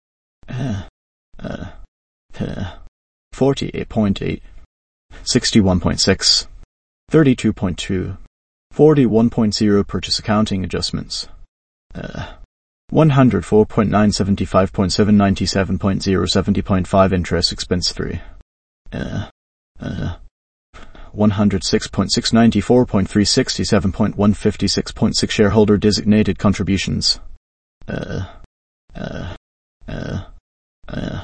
Uh, uh, uh, forty-eight point eight. sixty-one point six. thirty-two point two. forty-one point zero Purchase accounting adjustments. Uh, one hundred four point nine. seventy-five point seven. ninety-seven point zero. seventy point five Interest expense three. Uh, uh, one hundred six point six. ninety-four point three. sixty-seven point one. fifty-six point six Shareholder designated contributions. Uh, uh, uh, uh,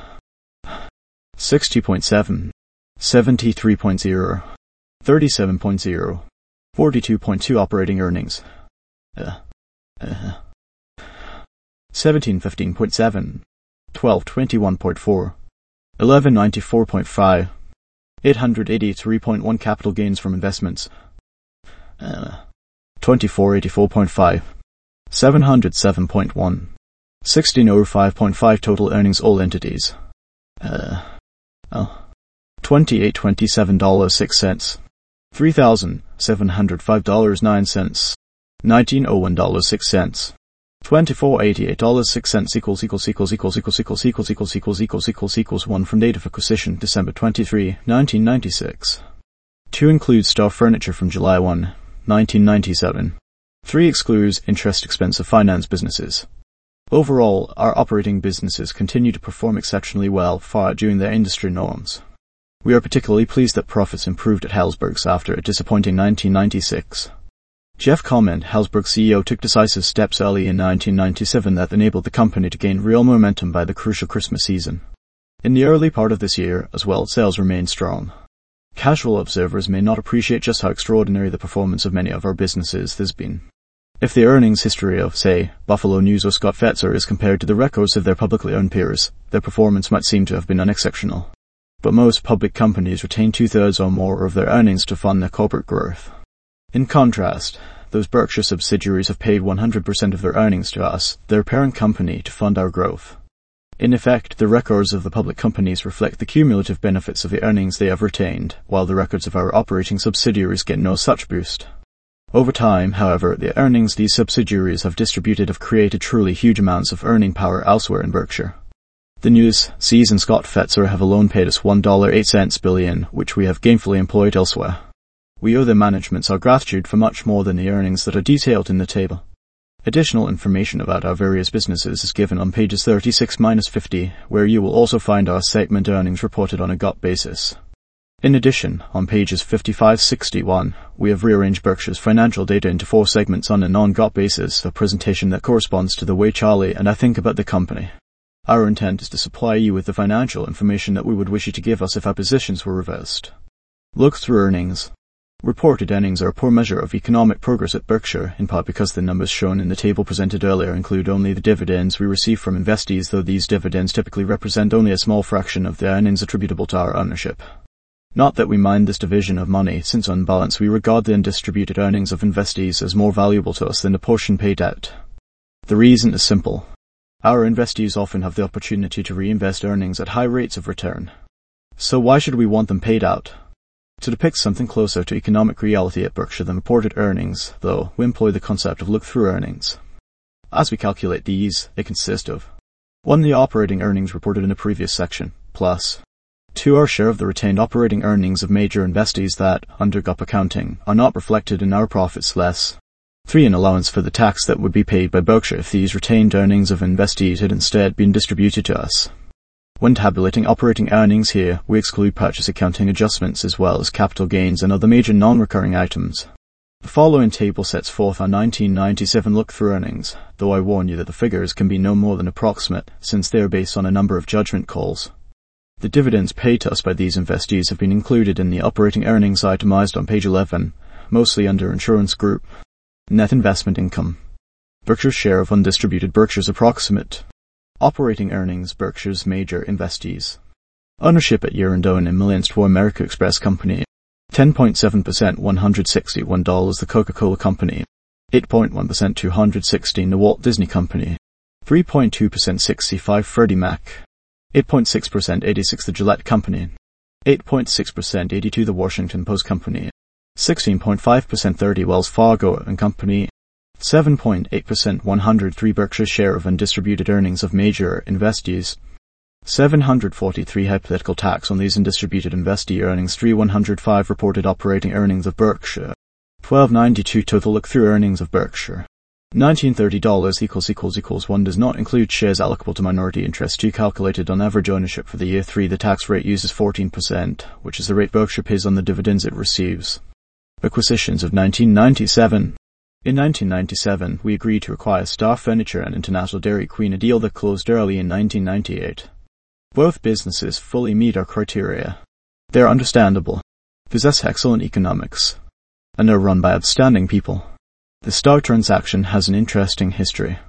sixty point seven. seventy-three point zero. thirty-seven point zero. forty-two point two operating earnings. Uh, uh, seventeen fifteen point seven. twelve twenty-one point four. eleven ninety-four point five. eight hundred eighty-three point one capital gains from investments. Uh, twenty-four eighty-four point five. seven hundred seven point one. sixteen oh five point five total earnings all entities. Uh, oh. twenty-eight twenty-seven dollars six cents. three thousand seven hundred five dollars nine cents. nineteen oh one dollars six cents. twenty-four eighty-eight dollars six cents equals equals equals equals equals equals equals equals equals equals equals equals one from date of acquisition December twenty-third, nineteen ninety-six. two includes Star Furniture from July first, nineteen ninety-seven. three excludes interest expense of finance businesses. Overall, our operating businesses continue to perform exceptionally well, far outdoing their industry norms. We are particularly pleased that profits improved at Helzberg's after a disappointing nineteen ninety-six. Jeff Comment, Helzberg C E O, took decisive steps early in nineteen ninety-seven that enabled the company to gain real momentum by the crucial Christmas season. In the early part of this year, as well, sales remained strong. Casual observers may not appreciate just how extraordinary the performance of many of our businesses has been. If the earnings history of, say, Buffalo News or Scott Fetzer is compared to the records of their publicly owned peers, their performance might seem to have been unexceptional. But most public companies retain two-thirds or more of their earnings to fund their corporate growth. In contrast, those Berkshire subsidiaries have paid one hundred percent of their earnings to us, their parent company, to fund our growth. In effect, the records of the public companies reflect the cumulative benefits of the earnings they have retained, while the records of our operating subsidiaries get no such boost. Over time, however, the earnings these subsidiaries have distributed have created truly huge amounts of earning power elsewhere in Berkshire. The News, Seas and Scott Fetzer have alone paid us one dollar eight cents billion, which we have gainfully employed elsewhere. We owe their managements our gratitude for much more than the earnings that are detailed in the table. Additional information about our various businesses is given on pages thirty-six to fifty, where you will also find our segment earnings reported on a G O P basis. In addition, on pages fifty-five to sixty-one, we have rearranged Berkshire's financial data into four segments on a non-G O P basis, a presentation that corresponds to the way Charlie and I think about the company. Our intent is to supply you with the financial information that we would wish you to give us if our positions were reversed. Look-through earnings. Reported earnings are a poor measure of economic progress at Berkshire, in part because the numbers shown in the table presented earlier include only the dividends we receive from investees, though these dividends typically represent only a small fraction of the earnings attributable to our ownership. Not that we mind this division of money, since on balance we regard the undistributed earnings of investees as more valuable to us than the portion paid out. The reason is simple. Our investees often have the opportunity to reinvest earnings at high rates of return. So why should we want them paid out? To depict something closer to economic reality at Berkshire than reported earnings, though, we employ the concept of look-through earnings. As we calculate these, they consist of one. The operating earnings reported in the previous section, plus two. Our share of the retained operating earnings of major investees that, under G O P accounting, are not reflected in our profits, less three. An allowance for the tax that would be paid by Berkshire if these retained earnings of investees had instead been distributed to us. When tabulating operating earnings here, we exclude purchase accounting adjustments as well as capital gains and other major non-recurring items. The following table sets forth our nineteen ninety-seven look-through earnings, though I warn you that the figures can be no more than approximate, since they are based on a number of judgment calls. The dividends paid to us by these investees have been included in the operating earnings itemized on page eleven, mostly under Insurance Group. Net investment income. Berkshire's share of undistributed Berkshire's approximate. Operating earnings, Berkshire's major investees. Ownership at year-end own in millions to American Express Company. ten point seven percent one hundred sixty-one dollars The Coca-Cola Company. eight point one percent two hundred sixteen The Walt Disney Company. three point two percent sixty-five Freddie Mac. eight point six percent eighty-six The Gillette Company. eight point six percent eighty-two The Washington Post Company. sixteen point five percent thirty Wells Fargo and Company. seven point eight percent one hundred three Berkshire's share of undistributed earnings of major investees. seven hundred forty-three Hypothetical tax on these undistributed investee earnings. three one hundred five Reported operating earnings of Berkshire. twelve ninety-two Total look-through earnings of Berkshire. nineteen thirty dollars equals equals equals one does not include shares allocable to minority interest. two Calculated on average ownership for the year. three The tax rate uses fourteen percent, which is the rate Berkshire pays on the dividends it receives. Acquisitions of nineteen ninety-seven. In nineteen ninety-seven, we agreed to acquire Star Furniture and International Dairy Queen, a deal that closed early in nineteen ninety-eight. Both businesses fully meet our criteria. They are understandable, possess excellent economics, and are run by outstanding people. The Star transaction has an interesting history.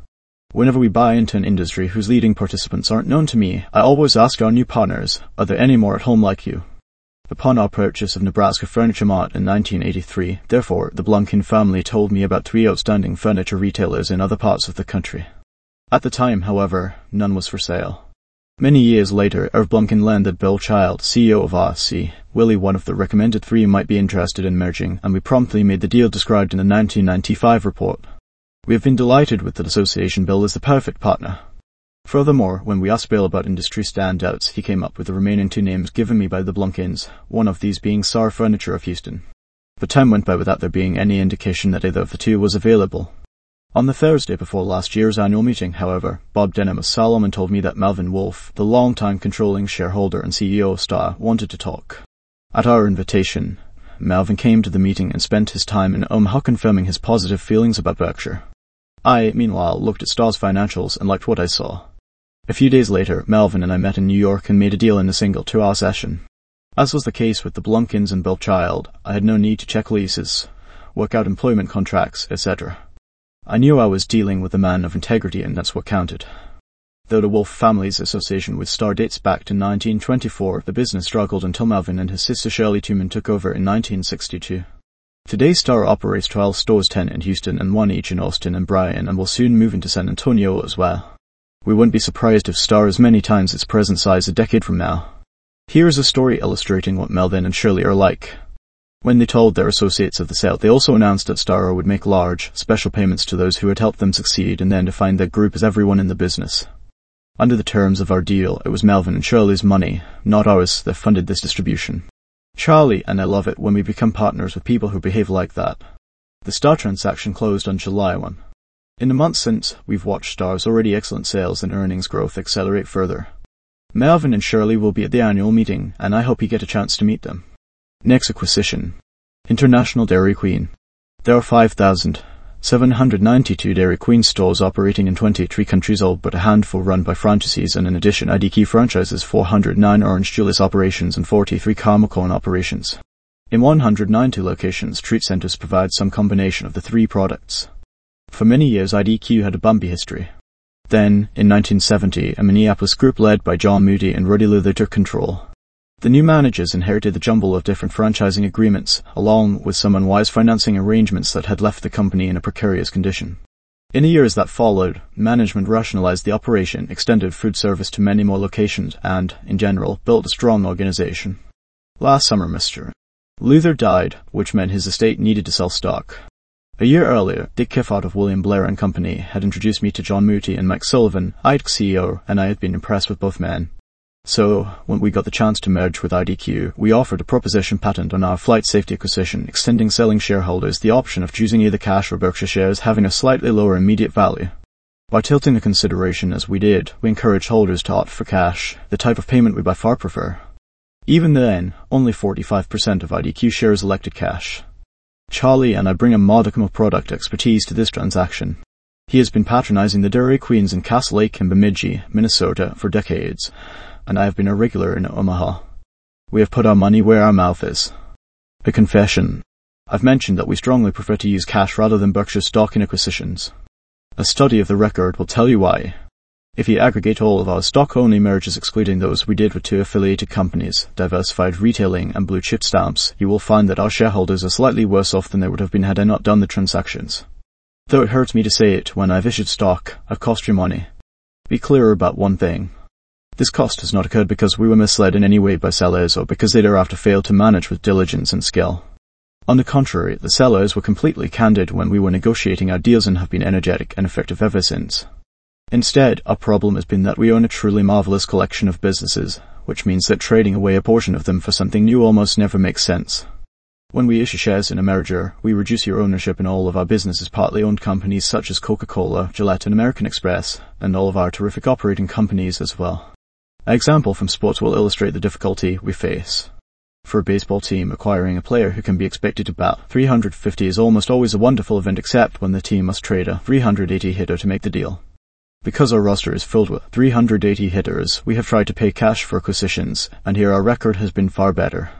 Whenever we buy into an industry whose leading participants aren't known to me, I always ask our new partners, are there any more at home like you? Upon our purchase of Nebraska Furniture Mart in nineteen eighty-three, therefore, the Blumkin family told me about three outstanding furniture retailers in other parts of the country. At the time, however, none was for sale. Many years later, Irv Blumkin learned that Bill Child, C E O of R S C, Willie, one of the recommended three, might be interested in merging, and we promptly made the deal described in the nineteen ninety-five report. We have been delighted with the association. Bill is the perfect partner. Furthermore, when we asked Bill about industry standouts, he came up with the remaining two names given me by the Blumkins, one of these being S A R Furniture of Houston. But time went by without there being any indication that either of the two was available. On the Thursday before last year's annual meeting, however, Bob Denham of Salomon told me that Melvin Wolf, the long-time controlling shareholder and C E O of S T A R, wanted to talk. At our invitation, Melvin came to the meeting and spent his time in Omaha confirming his positive feelings about Berkshire. I, meanwhile, looked at S T A R's financials and liked what I saw. A few days later, Melvin and I met in New York and made a deal in a single two-hour session. As was the case with the Blumkins and Bill Child, I had no need to check leases, work out employment contracts, et cetera. I knew I was dealing with a man of integrity, and that's what counted. Though the Wolf family's association with S T A R dates back to nineteen twenty-four, the business struggled until Melvin and his sister Shirley Tuman took over in nineteen sixty-two. Today, S T A R operates twelve stores, ten in Houston and one each in Austin and Bryan, and will soon move into San Antonio as well. We wouldn't be surprised if S T A R is many times its present size a decade from now. Here is a story illustrating what Melvin and Shirley are like. When they told their associates of the sale, they also announced that S T A R would make large, special payments to those who had helped them succeed and then defined their group as everyone in the business. Under the terms of our deal, it was Melvin and Shirley's money, not ours, that funded this distribution. Charlie and I love it when we become partners with people who behave like that. The S T A R transaction closed on July first. In the months since, we've watched S T A R's already excellent sales and earnings growth accelerate further. Melvin and Shirley will be at the annual meeting, and I hope you get a chance to meet them. Next acquisition. International Dairy Queen. There are five thousand seven hundred ninety-two Dairy Queen stores operating in twenty-three countries, all but a handful run by franchisees, and in addition I D Q franchises four hundred nine Orange Julius operations and forty-three Caramel Corn operations. In one hundred ninety locations, treat centers provide some combination of the three products. For many years I D Q had a bumpy history. Then, in nineteen seventy, a Minneapolis group led by John Moody and Rudy Luther took control. The new managers inherited the jumble of different franchising agreements, along with some unwise financing arrangements that had left the company in a precarious condition. In the years that followed, management rationalized the operation, extended food service to many more locations, and, in general, built a strong organization. Last summer, Mister Luther died, which meant his estate needed to sell stock. A year earlier, Dick Kiffart of William Blair and Company had introduced me to John Moody and Mike Sullivan, I D Q C E O, and I had been impressed with both men. So, when we got the chance to merge with I D Q, we offered a proposition patent on our flight safety acquisition, extending selling shareholders the option of choosing either cash or Berkshire shares having a slightly lower immediate value. By tilting the consideration as we did, we encouraged holders to opt for cash, the type of payment we by far prefer. Even then, only forty-five percent of I D Q shares elected cash. Charlie and I bring a modicum of product expertise to this transaction. He has been patronizing the Dairy Queens in Castle Lake and Bemidji, Minnesota, for decades, and I have been a regular in Omaha. We have put our money where our mouth is. A confession. I've mentioned that we strongly prefer to use cash rather than Berkshire stock in acquisitions. A study of the record will tell you why. If you aggregate all of our stock-only mergers excluding those we did with two affiliated companies, Diversified Retailing and Blue Chip Stamps, you will find that our shareholders are slightly worse off than they would have been had I not done the transactions. Though it hurts me to say it, when I've issued stock, I've cost you money. Be clearer about one thing. This cost has not occurred because we were misled in any way by sellers or because they thereafter failed to manage with diligence and skill. On the contrary, the sellers were completely candid when we were negotiating our deals and have been energetic and effective ever since. Instead, our problem has been that we own a truly marvelous collection of businesses, which means that trading away a portion of them for something new almost never makes sense. When we issue shares in a merger, we reduce your ownership in all of our businesses partly owned companies such as Coca-Cola, Gillette and American Express, and all of our terrific operating companies as well. An example from sports will illustrate the difficulty we face. For a baseball team, acquiring a player who can be expected to bat three hundred fifty is almost always a wonderful event except when the team must trade a three hundred eighty hitter to make the deal. Because our roster is filled with three hundred eighty hitters, we have tried to pay cash for acquisitions, and here our record has been far better.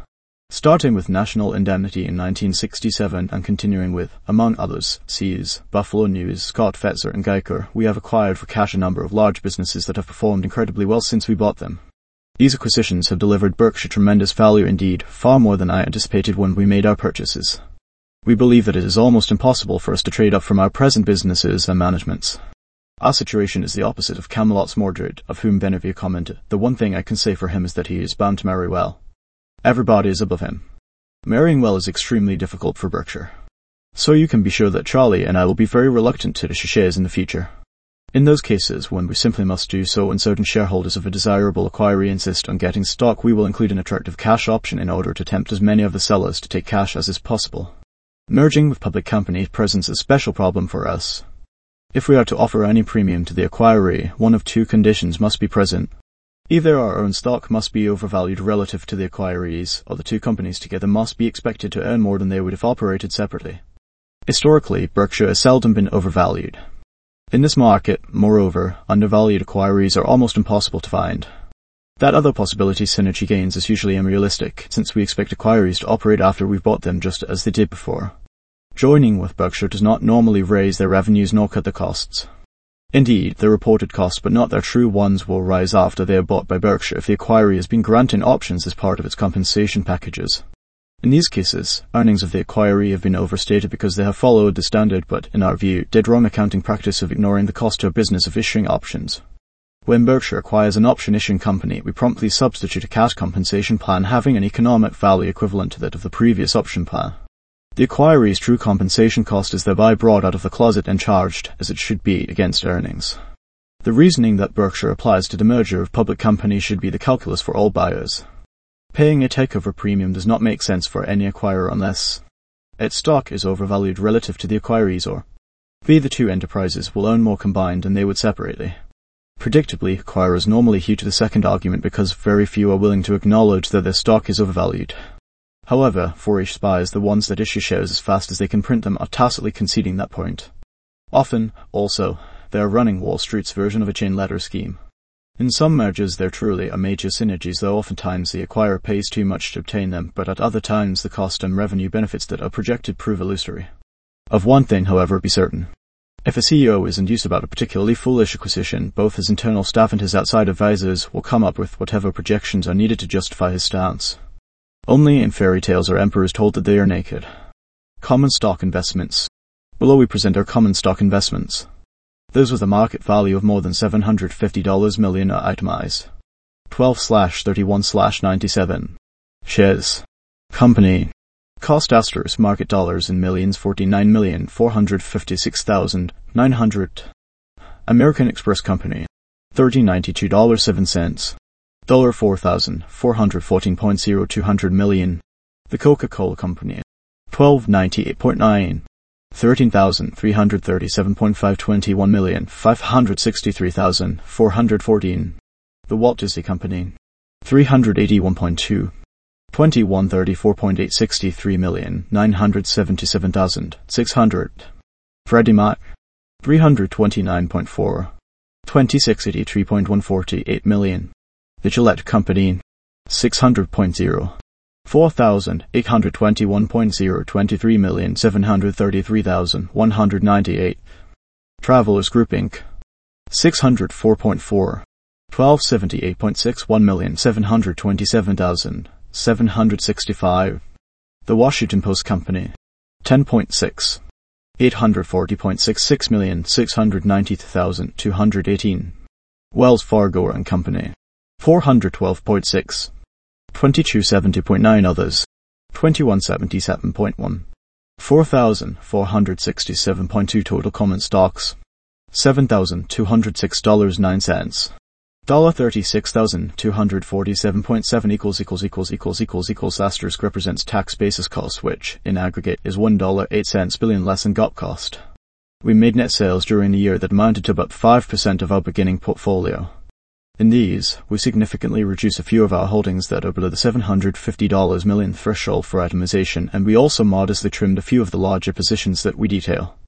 Starting with National Indemnity in nineteen sixty-seven and continuing with, among others, Sears, Buffalo News, Scott Fetzer and Geico, we have acquired for cash a number of large businesses that have performed incredibly well since we bought them. These acquisitions have delivered Berkshire tremendous value indeed, far more than I anticipated when we made our purchases. We believe that it is almost impossible for us to trade up from our present businesses and managements. Our situation is the opposite of Camelot's Mordred, of whom Benevere commented. The one thing I can say for him is that he is bound to marry well. Everybody is above him. Marrying well is extremely difficult for Berkshire. So you can be sure that Charlie and I will be very reluctant to issue shares in the future. In those cases, when we simply must do so and certain shareholders of a desirable acquiree insist on getting stock, we will include an attractive cash option in order to tempt as many of the sellers to take cash as is possible. Merging with public companies presents a special problem for us. If we are to offer any premium to the acquiree, one of two conditions must be present. Either our own stock must be overvalued relative to the acquirees, or the two companies together must be expected to earn more than they would if operated separately. Historically, Berkshire has seldom been overvalued. In this market, moreover, undervalued acquirees are almost impossible to find. That other possibility, synergy gains, is usually unrealistic, since we expect acquirees to operate after we've bought them just as they did before. Joining with Berkshire does not normally raise their revenues nor cut their costs. Indeed, their reported costs, but not their true ones, will rise after they are bought by Berkshire if the acquiree has been granted options as part of its compensation packages. In these cases, earnings of the acquiree have been overstated because they have followed the standard but, in our view, dead wrong accounting practice of ignoring the cost to a business of issuing options. When Berkshire acquires an option-issuing company, we promptly substitute a cash compensation plan having an economic value equivalent to that of the previous option plan. The acquiree's true compensation cost is thereby brought out of the closet and charged, as it should be, against earnings. The reasoning that Berkshire applies to the merger of public companies should be the calculus for all buyers. Paying a takeover premium does not make sense for any acquirer unless its stock is overvalued relative to the acquirees, or B. the two enterprises will earn more combined than they would separately. Predictably, acquirers normally hew to the second argument because very few are willing to acknowledge that their stock is overvalued. However, four-ish spies, the ones that issue shares as fast as they can print them, are tacitly conceding that point. Often, also, they are running Wall Street's version of a chain letter scheme. In some mergers there truly are major synergies, though oftentimes the acquirer pays too much to obtain them, but at other times the cost and revenue benefits that are projected prove illusory. Of one thing, however, be certain. If a C E O is induced about a particularly foolish acquisition, both his internal staff and his outside advisors will come up with whatever projections are needed to justify his stance. Only in fairy tales are emperors told that they are naked. Common stock investments. Below we present our common stock investments. Those with a market value of more than seven hundred fifty million dollars are itemized. twelve slash thirty-one slash ninety-seven. Shares. Company. Cost asterisk market dollars in millions forty-nine million four hundred fifty-six thousand nine hundred. American Express Company. thirteen ninety-two dollars and seven cents. Dollar four thousand four hundred fourteen point zero two hundred million. The Coca-Cola Company. twelve ninety-eight point nine. thirteen thousand three hundred thirty-seven point five twenty-one million five hundred sixty-three thousand four hundred fourteen. The Walt Disney Company. three hundred eighty-one point two. twenty-one thirty-four point eight sixty-three million nine hundred seventy-seven thousand six hundred. Freddie Mac. three hundred twenty-nine point four. twenty-six eighty-three point one forty-eight million. The Gillette Company. six hundred point zero. four thousand eight hundred twenty-one point zero twenty-three million seven hundred thirty-three thousand one hundred ninety-eight. Travelers Group Incorporated. six hundred four point four. twelve seventy-eight point six one million seven hundred twenty-seven thousand seven hundred sixty-five. The Washington Post Company. ten point six. eight hundred forty point six six million six hundred ninety thousand two hundred eighteen. Wells Fargo and Company. four hundred twelve point six. twenty-two seventy point nine others. twenty-one seventy-seven point one. four thousand four hundred sixty-seven point two total common stocks. seven thousand two hundred six dollars and nine cents. thirty-six thousand two hundred forty-seven point seven equals equals equals equals equals equals asterisk represents tax basis cost, which, in aggregate, is one dollar and eight cents billion less than G O P cost. We made net sales during the year that amounted to about five percent of our beginning portfolio. In these, we significantly reduce a few of our holdings that are below the seven hundred fifty million threshold for itemization, and we also modestly trimmed a few of the larger positions that we detail.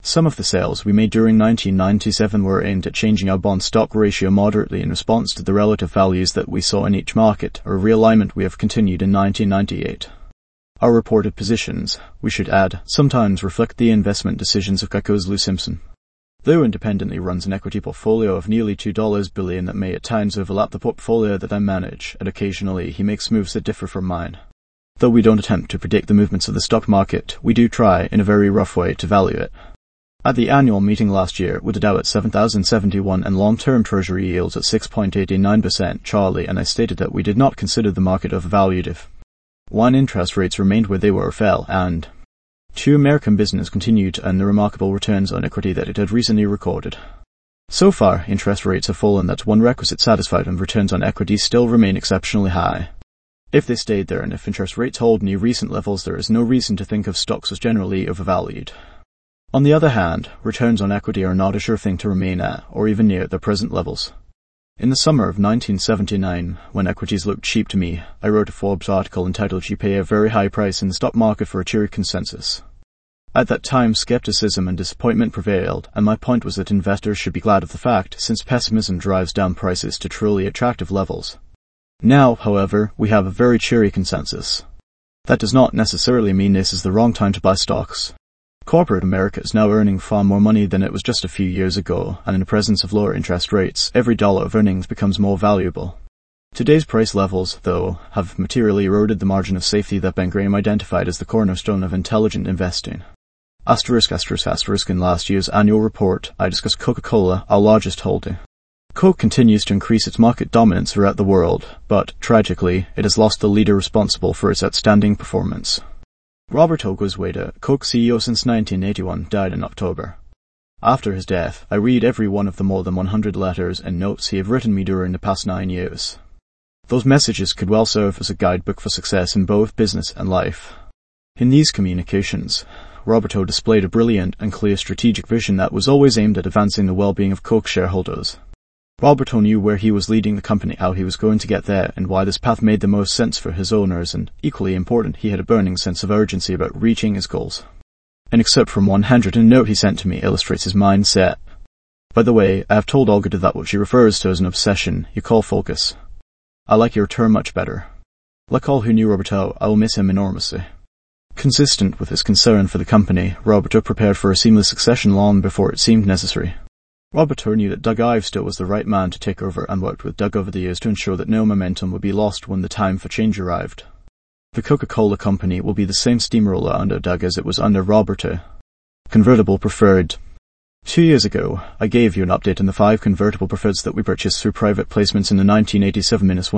Some of the sales we made during nineteen ninety-seven were aimed at changing our bond-stock ratio moderately in response to the relative values that we saw in each market, a realignment we have continued in nineteen ninety-eight. Our reported positions, we should add, sometimes reflect the investment decisions of Geico's Lou Simpson. Lou independently runs an equity portfolio of nearly two billion dollars that may at times overlap the portfolio that I manage, and occasionally he makes moves that differ from mine. Though we don't attempt to predict the movements of the stock market, we do try, in a very rough way, to value it. At the annual meeting last year, with the Dow at seven thousand seventy-one and long-term Treasury yields at six point eight nine percent, Charlie and I stated that we did not consider the market overvalued if one, interest rates remained where they were or fell, and two, American business continued to earn the remarkable returns on equity that it had recently recorded. So far, interest rates have fallen. That's one requisite satisfied, and returns on equity still remain exceptionally high. If they stayed there and if interest rates hold near recent levels, there is no reason to think of stocks as generally overvalued. On the other hand, returns on equity are not a sure thing to remain at, or even near, their present levels. In the summer of nineteen seventy-nine, when equities looked cheap to me, I wrote a Forbes article entitled "You Pay a Very High Price in the Stock Market for a Cheery Consensus." At that time, skepticism and disappointment prevailed, and my point was that investors should be glad of the fact, since pessimism drives down prices to truly attractive levels. Now, however, we have a very cheery consensus. That does not necessarily mean this is the wrong time to buy stocks. Corporate America is now earning far more money than it was just a few years ago, and in the presence of lower interest rates, every dollar of earnings becomes more valuable. Today's price levels, though, have materially eroded the margin of safety that Ben Graham identified as the cornerstone of intelligent investing. Asterisk, asterisk, asterisk, in last year's annual report, I discussed Coca-Cola, our largest holding. Coke continues to increase its market dominance throughout the world, but, tragically, it has lost the leader responsible for its outstanding performance. Roberto Goizueta, Coke C E O since nineteen eighty-one, died in October. After his death, I read every one of the more than one hundred letters and notes he had written me during the past nine years. Those messages could well serve as a guidebook for success in both business and life. In these communications, Roberto displayed a brilliant and clear strategic vision that was always aimed at advancing the well-being of Coke shareholders. Roberto knew where he was leading the company, how he was going to get there, and why this path made the most sense for his owners, and, equally important, he had a burning sense of urgency about reaching his goals. An excerpt from one handwritten note he sent to me illustrates his mindset. By the way, I have told Olga that what she refers to as an obsession you call focus. I like your term much better. Like all who knew Roberto, I will miss him enormously. Consistent with his concern for the company, Roberto prepared for a seamless succession long before it seemed necessary. Roberto knew that Doug Ives still was the right man to take over, and worked with Doug over the years to ensure that no momentum would be lost when the time for change arrived. The Coca-Cola Company will be the same steamroller under Doug as it was under Roberto. Convertible preferred. Two years ago, I gave you an update on the five convertible preferreds that we purchased through private placements in the nineteen eighty-seven to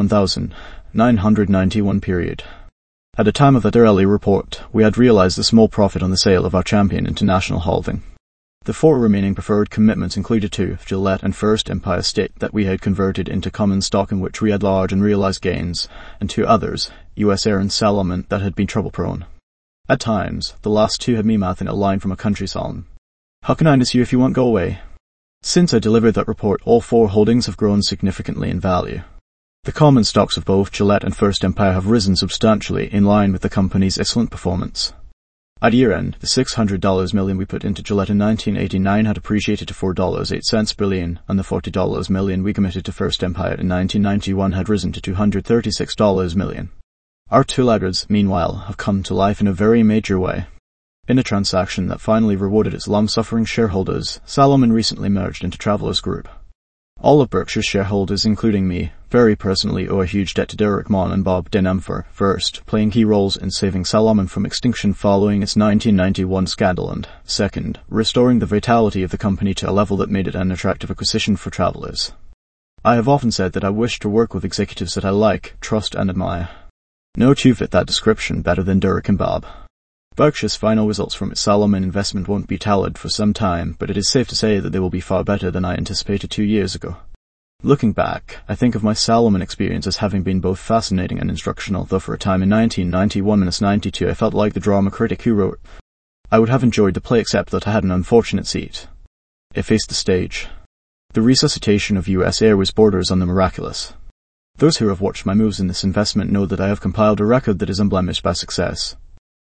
nineteen ninety-one period. At the time of that early report, we had realized a small profit on the sale of our Champion International holding. The four remaining preferred commitments included two, Gillette and First Empire State, that we had converted into common stock in which we had large and realized gains, and two others, U S Air and Salomon, that had been trouble-prone. At times, the last two had me mouthing a line from a country song. How can I miss you if you won't go away? Since I delivered that report, all four holdings have grown significantly in value. The common stocks of both Gillette and First Empire have risen substantially in line with the company's excellent performance. At year-end, the six hundred million we put into Gillette in nineteen eighty-nine had appreciated to four dollars and eight cents billion, and the forty million we committed to First Empire in nineteen ninety-one had risen to two hundred thirty-six million. Our two laggards, meanwhile, have come to life in a very major way. In a transaction that finally rewarded its long-suffering shareholders, Salomon recently merged into Travelers Group. All of Berkshire's shareholders, including me, very personally owe a huge debt to Derek Mon and Bob Denham for, first, playing key roles in saving Salomon from extinction following its nineteen ninety-one scandal, and, second, restoring the vitality of the company to a level that made it an attractive acquisition for travelers. I have often said that I wish to work with executives that I like, trust, and admire. No two fit that description better than Derek and Bob. Berkshire's final results from its Salomon investment won't be tallied for some time, but it is safe to say that they will be far better than I anticipated two years ago. Looking back, I think of my Salomon experience as having been both fascinating and instructional, though for a time in nineteen ninety-one and ninety-two I felt like the drama critic who wrote, "I would have enjoyed the play except that I had an unfortunate seat." It faced the stage. The resuscitation of U S Airways borders on the miraculous. Those who have watched my moves in this investment know that I have compiled a record that is unblemished by success.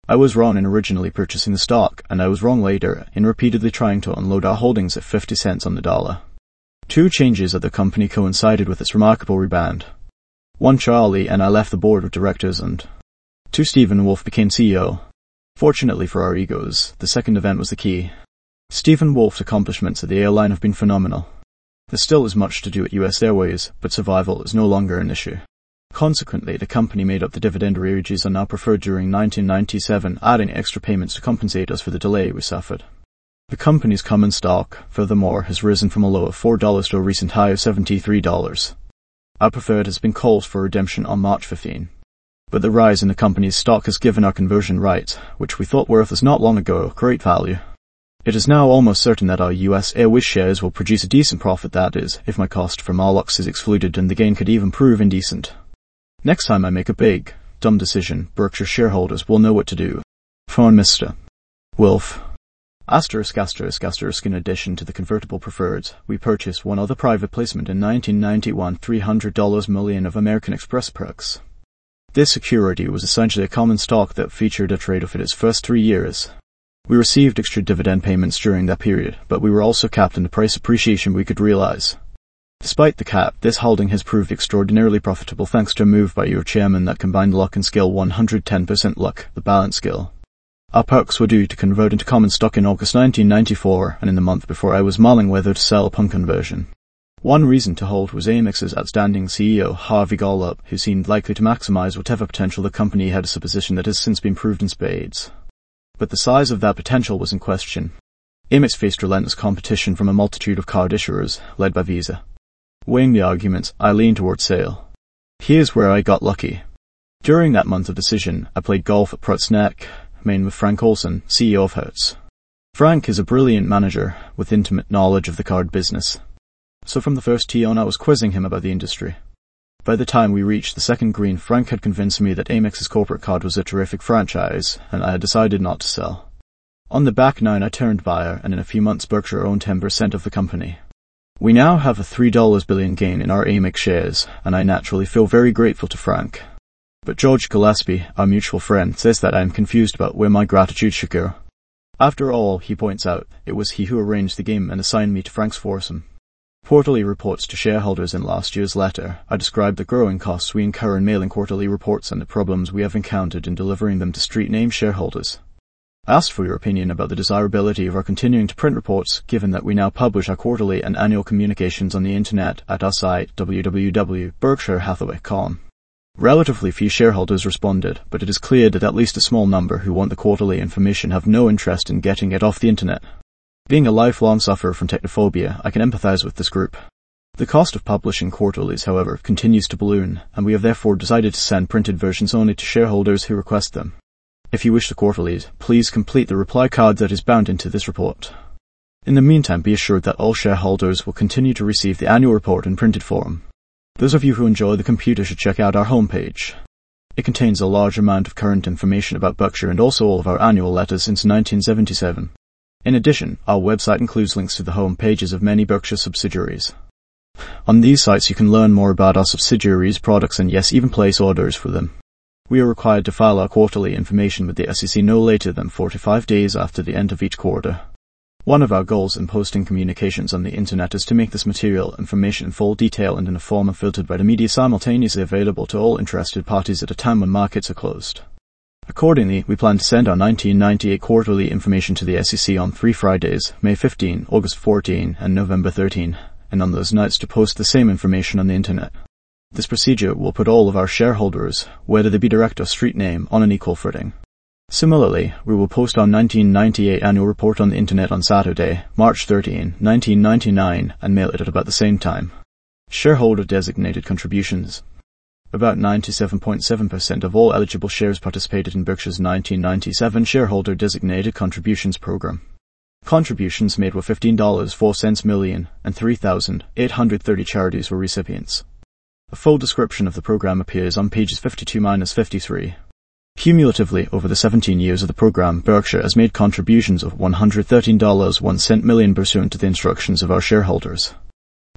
I was wrong in originally purchasing the stock, and I was wrong later in repeatedly trying to unload our holdings at fifty cents on the dollar. Two changes at the company coincided with its remarkable rebound. One, Charlie and I left the board of directors, and two, Stephen Wolf became C E O. Fortunately for our egos, the second event was the key. Stephen Wolf's accomplishments at the airline have been phenomenal. There still is much to do at U S Airways, but survival is no longer an issue. Consequently, the company made up the dividend arrearages are now preferred during nineteen ninety-seven, adding extra payments to compensate us for the delay we suffered. The company's common stock, furthermore, has risen from a low of four dollars to a recent high of seventy-three dollars. Our preferred has been called for redemption on March fifteenth. But the rise in the company's stock has given our conversion rights, which we thought worth us not long ago, great value. It is now almost certain that our U S Airways shares will produce a decent profit, that is, if my cost for Marlux is excluded, and the gain could even prove indecent. Next time I make a big, dumb decision, Berkshire shareholders will know what to do. From Mister Wolf. Asterisk asterisk asterisk in addition to the convertible preferreds, we purchased one other private placement in nineteen ninety-one, three hundred million dollars of American Express perks. This security was essentially a common stock that featured a trade-off in its first three years. We received extra dividend payments during that period, but we were also capped in the price appreciation we could realize. Despite the cap, this holding has proved extraordinarily profitable thanks to a move by your chairman that combined luck and skill. One hundred ten percent luck, the balance skill. Our perks were due to convert into common stock in August nineteen ninety-four, and in the month before I was mulling whether to sell upon conversion. One reason to hold was Amex's outstanding C E O, Harvey Golub, who seemed likely to maximize whatever potential the company had, a supposition that has since been proved in spades. But the size of that potential was in question. Amex faced relentless competition from a multitude of card issuers, led by Visa. Weighing the arguments, I leaned toward sale. Here's where I got lucky. During that month of decision, I played golf at Prutt's Neck, Maine, with Frank Olson, C E O of Hertz. Frank is a brilliant manager with intimate knowledge of the card business. So from the first tee on, I was quizzing him about the industry. By the time we reached the second green, Frank had convinced me that Amex's corporate card was a terrific franchise, and I had decided not to sell. On the back nine, I turned buyer, and in a few months Berkshire owned ten percent of the company. We now have a three billion dollars gain in our Amex shares, and I naturally feel very grateful to Frank. But George Gillespie, our mutual friend, says that I am confused about where my gratitude should go. After all, he points out, it was he who arranged the game and assigned me to Frank's foursome. Quarterly reports to shareholders. In last year's letter, I described the growing costs we incur in mailing quarterly reports and the problems we have encountered in delivering them to street-name shareholders. I asked for your opinion about the desirability of our continuing to print reports, given that we now publish our quarterly and annual communications on the internet at our site w w w dot berkshire hathaway dot com. Relatively few shareholders responded, but it is clear that at least a small number who want the quarterly information have no interest in getting it off the internet. Being a lifelong sufferer from technophobia, I can empathize with this group. The cost of publishing quarterlies, however, continues to balloon, and we have therefore decided to send printed versions only to shareholders who request them. If you wish the quarterlies, please complete the reply card that is bound into this report. In the meantime, be assured that all shareholders will continue to receive the annual report in printed form. Those of you who enjoy the computer should check out our homepage. It contains a large amount of current information about Berkshire and also all of our annual letters since nineteen seventy-seven. In addition, our website includes links to the home pages of many Berkshire subsidiaries. On these sites you can learn more about our subsidiaries, products, and yes, even place orders for them. We are required to file our quarterly information with the S E C no later than forty-five days after the end of each quarter. One of our goals in posting communications on the internet is to make this material information in full detail and in a form filtered by the media simultaneously available to all interested parties at a time when markets are closed. Accordingly, we plan to send our nineteen ninety-eight quarterly information to the S E C on three Fridays, May fifteenth, August fourteenth, and November thirteenth, and on those nights to post the same information on the internet. This procedure will put all of our shareholders, whether they be direct or street name, on an equal footing. Similarly, we will post our nineteen ninety-eight annual report on the internet on Saturday, March thirteenth, nineteen ninety-nine, and mail it at about the same time. Shareholder-designated contributions. About ninety-seven point seven percent of all eligible shares participated in Berkshire's nineteen ninety-seven Shareholder-Designated Contributions Program. Contributions made were fifteen dollars and four cents million, and three thousand eight hundred thirty charities were recipients. A full description of the program appears on pages fifty-two to fifty-three. Cumulatively, over the seventeen years of the program, Berkshire has made contributions of one hundred thirteen dollars and one cent million pursuant to the instructions of our shareholders.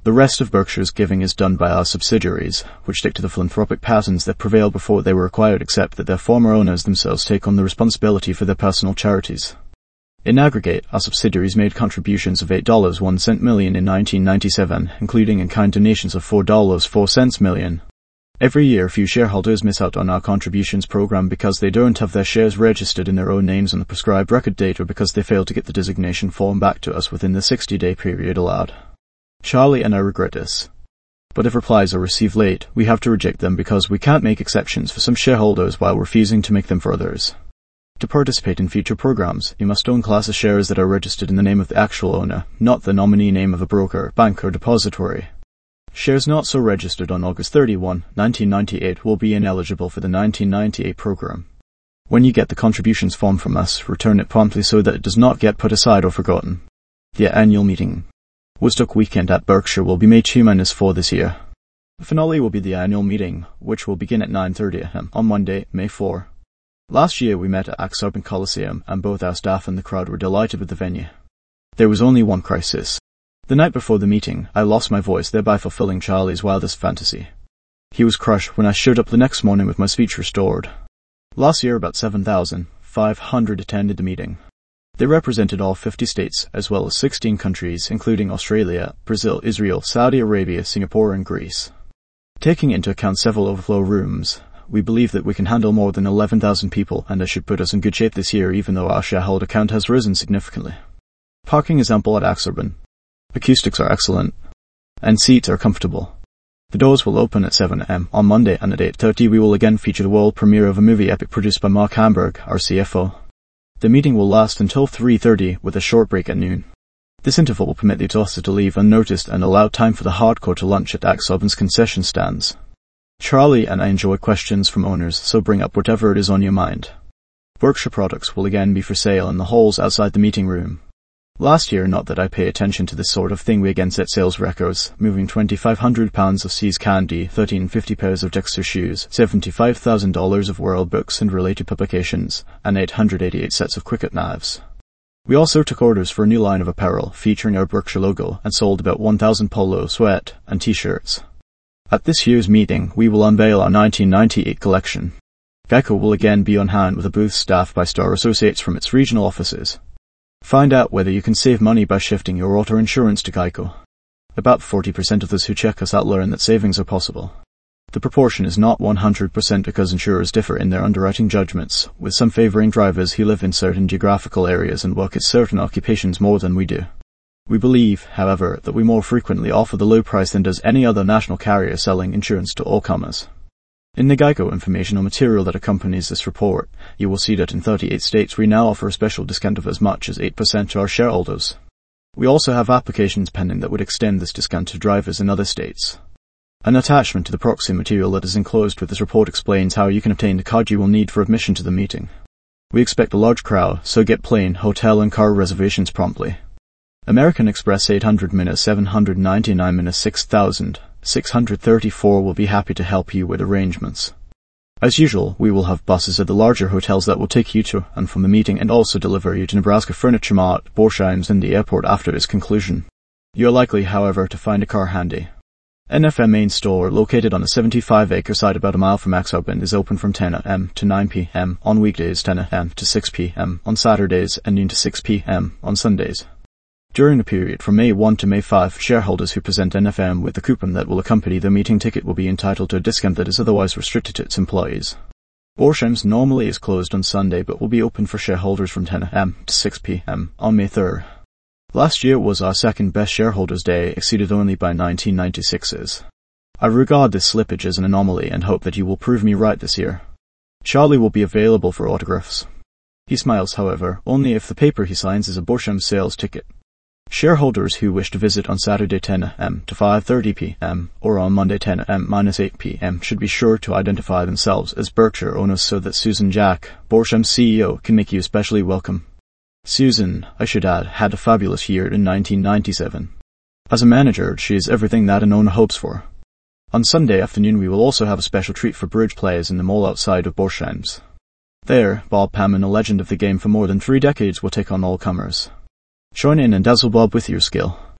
The rest of Berkshire's giving is done by our subsidiaries, which stick to the philanthropic patterns that prevailed before they were acquired, except that their former owners themselves take on the responsibility for their personal charities. In aggregate, our subsidiaries made contributions of eight dollars and one cent million in nineteen ninety-seven, including in-kind donations of four dollars and four cents million. Every year, few shareholders miss out on our contributions program because they don't have their shares registered in their own names on the prescribed record date, or because they fail to get the designation form back to us within the sixty-day period allowed. Charlie and I regret this. But if replies are received late, we have to reject them because we can't make exceptions for some shareholders while refusing to make them for others. To participate in future programs, you must own class of shares that are registered in the name of the actual owner, not the nominee name of a broker, bank, or depository. Shares not so registered on August thirty-first, nineteen ninety-eight will be ineligible for the nineteen ninety-eight program. When you get the contributions form from us, return it promptly so that it does not get put aside or forgotten. The annual meeting. Woodstock Weekend at Berkshire will be May second to fourth this year. The finale will be the annual meeting, which will begin at nine thirty a m on Monday, May fourth. Last year we met at Ak-Sar-Ben Coliseum, and both our staff and the crowd were delighted with the venue. There was only one crisis. The night before the meeting, I lost my voice, thereby fulfilling Charlie's wildest fantasy. He was crushed when I showed up the next morning with my speech restored. Last year about seven thousand five hundred attended the meeting. They represented all fifty states, as well as sixteen countries, including Australia, Brazil, Israel, Saudi Arabia, Singapore, and Greece. Taking into account several overflow rooms, we believe that we can handle more than eleven thousand people, and this should put us in good shape this year, even though our shareholder count has risen significantly. Parking is ample at Ak-Sar-Ben. Acoustics are excellent, and seats are comfortable. The doors will open at seven a m on Monday, and at eight thirty we will again feature the world premiere of a movie epic produced by Mark Hamburg, our C F O. The meeting will last until three thirty, with a short break at noon. This interval will permit the exhausted to leave unnoticed and allow time for the hardcore to lunch at Ak-Sar-Ben's concession stands. Charlie and I enjoy questions from owners, so bring up whatever it is on your mind. Berkshire products will again be for sale in the halls outside the meeting room. Last year, not that I pay attention to this sort of thing, we again set sales records, moving twenty-five hundred pounds of See's candy, thirteen fifty pairs of Dexter shoes, seventy-five thousand dollars of World books and related publications, and eight hundred eighty-eight sets of cricket knives. We also took orders for a new line of apparel featuring our Berkshire logo and sold about one thousand polo, sweat, and t-shirts. At this year's meeting, we will unveil our nineteen ninety-eight collection. Geico will again be on hand with a booth staffed by Star Associates from its regional offices. Find out whether you can save money by shifting your auto insurance to Geico. About forty percent of those who check us out learn that savings are possible. The proportion is not one hundred percent because insurers differ in their underwriting judgments, with some favoring drivers who live in certain geographical areas and work at certain occupations more than we do. We believe, however, that we more frequently offer the low price than does any other national carrier selling insurance to all comers. In the Geico informational material that accompanies this report, you will see that in thirty-eight states we now offer a special discount of as much as eight percent to our shareholders. We also have applications pending that would extend this discount to drivers in other states. An attachment to the proxy material that is enclosed with this report explains how you can obtain the card you will need for admission to the meeting. We expect a large crowd, so get plane, hotel, and car reservations promptly. American Express eight hundred minutes seven hundred ninety-nine minutes six thousand six hundred thirty-four will be happy to help you with arrangements. As usual, we will have buses at the larger hotels that will take you to and from the meeting and also deliver you to Nebraska Furniture Mart, Borsheim's, and the airport after its conclusion. You are likely, however, to find a car handy. N F M main store, located on a seventy-five acre site about a mile from Ak-Sar-Ben, is open from ten a m to nine p m on weekdays, ten a m to six p m on Saturdays, and noon to six p m on Sundays. During the period from May first to May fifth, shareholders who present N F M with the coupon that will accompany their meeting ticket will be entitled to a discount that is otherwise restricted to its employees. Borsheim's normally is closed on Sunday but will be open for shareholders from ten a m to six p m on May third. Last year was our second best shareholders' day, exceeded only by nineteen ninety-six's. I regard this slippage as an anomaly and hope that you will prove me right this year. Charlie will be available for autographs. He smiles, however, only if the paper he signs is a Borsheim sales ticket. Shareholders who wish to visit on Saturday ten a m to five thirty p m or on Monday ten a m minus eight p m should be sure to identify themselves as Berkshire owners so that Susan Jack, Borsheim's C E O, can make you especially welcome. Susan, I should add, had a fabulous year in nineteen ninety-seven. As a manager, she is everything that an owner hopes for. On Sunday afternoon we will also have a special treat for bridge players in the mall outside of Borsheim's. There, Bob Pammon, a legend of the game for more than three decades, will take on all comers. Join in and dazzle Bob with your skill.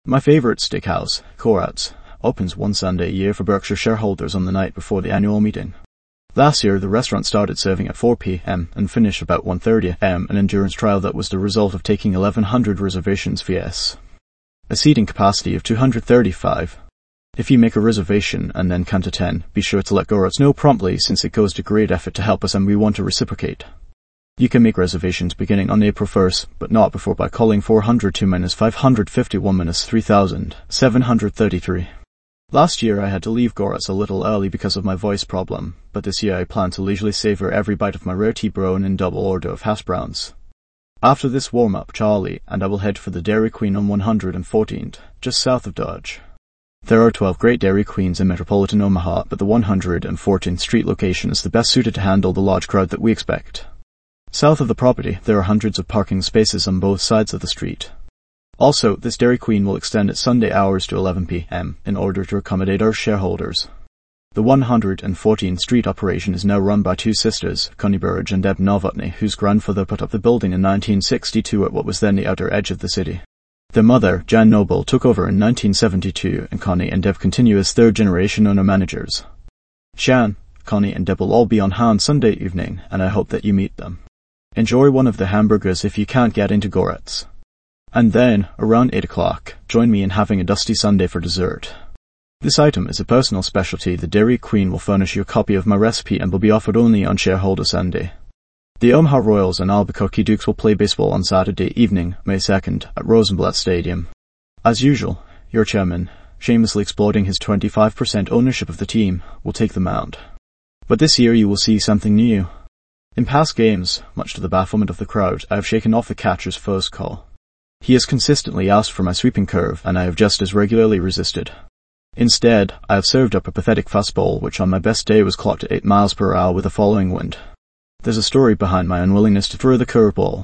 My favourite steakhouse, Korat's, opens one Sunday a year for Berkshire shareholders on the night before the annual meeting. Last year, the restaurant started serving at four p m and finished about one thirty a m, an endurance trial that was the result of taking eleven hundred reservations vs. a seating capacity of two hundred thirty-five. If you make a reservation and then count to ten, be sure to let Korat's know promptly since it goes to great effort to help us and we want to reciprocate. You can make reservations beginning on April first, but not before by calling four hundred two five five one three thousand seven hundred thirty-three. Last year I had to leave Korat's a little early because of my voice problem, but this year I plan to leisurely savour every bite of my rare T-bone and double order of hash browns. After this warm-up, Charlie and I will head for the Dairy Queen on one hundred fourteenth, just south of Dodge. There are twelve great Dairy Queens in metropolitan Omaha, but the one hundred fourteenth Street location is the best suited to handle the large crowd that we expect. South of the property, there are hundreds of parking spaces on both sides of the street. Also, this Dairy Queen will extend its Sunday hours to eleven p m in order to accommodate our shareholders. The one hundred fourteenth Street operation is now run by two sisters, Connie Burge and Deb Novotny, whose grandfather put up the building in nineteen sixty-two at what was then the outer edge of the city. Their mother, Jan Noble, took over in nineteen seventy-two, and Connie and Deb continue as third-generation owner-managers. Shan, Connie and Deb will all be on hand Sunday evening, and I hope that you meet them. Enjoy one of the hamburgers if you can't get into Korat's. And then, around eight o'clock, join me in having a dusty sundae for dessert. This item is a personal specialty. The Dairy Queen will furnish you a copy of my recipe and will be offered only on Shareholder Sunday. The Omaha Royals and Albuquerque Dukes will play baseball on Saturday evening, May second, at Rosenblatt Stadium. As usual, your chairman, shamelessly exploiting his twenty-five percent ownership of the team, will take the mound. But this year you will see something new. In past games, much to the bafflement of the crowd, I have shaken off the catcher's first call. He has consistently asked for my sweeping curve, and I have just as regularly resisted. Instead, I have served up a pathetic fastball, which on my best day was clocked at eight miles per hour with a following wind. There's a story behind my unwillingness to throw the curveball.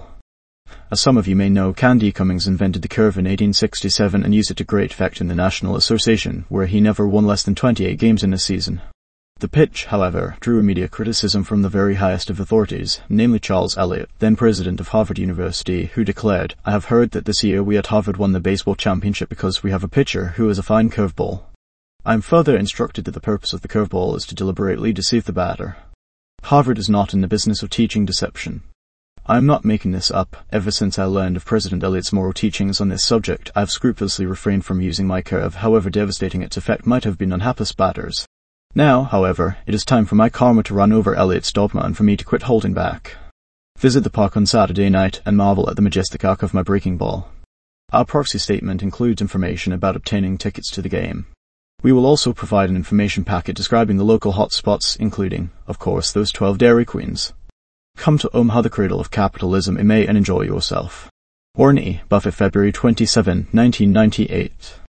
As some of you may know, Candy Cummings invented the curve in eighteen sixty-seven and used it to great effect in the National Association, where he never won less than twenty-eight games in a season. The pitch, however, drew immediate criticism from the very highest of authorities, namely Charles Eliot, then president of Harvard University, who declared, "I have heard that this year we at Harvard won the baseball championship because we have a pitcher who is a fine curveball." I am further instructed that the purpose of the curveball is to deliberately deceive the batter. Harvard is not in the business of teaching deception. I am not making this up. Ever since I learned of President Eliot's moral teachings on this subject, I have scrupulously refrained from using my curve, however devastating its effect might have been on hapless batters. Now, however, it is time for my karma to run over Eliot's dogma and for me to quit holding back. Visit the park on Saturday night and marvel at the majestic arc of my breaking ball. Our proxy statement includes information about obtaining tickets to the game. We will also provide an information packet describing the local hotspots, including, of course, those twelve Dairy Queens. Come to Omaha, the cradle of capitalism in May and enjoy yourself. Warren E. Buffett, February twenty-seventh, nineteen ninety-eight.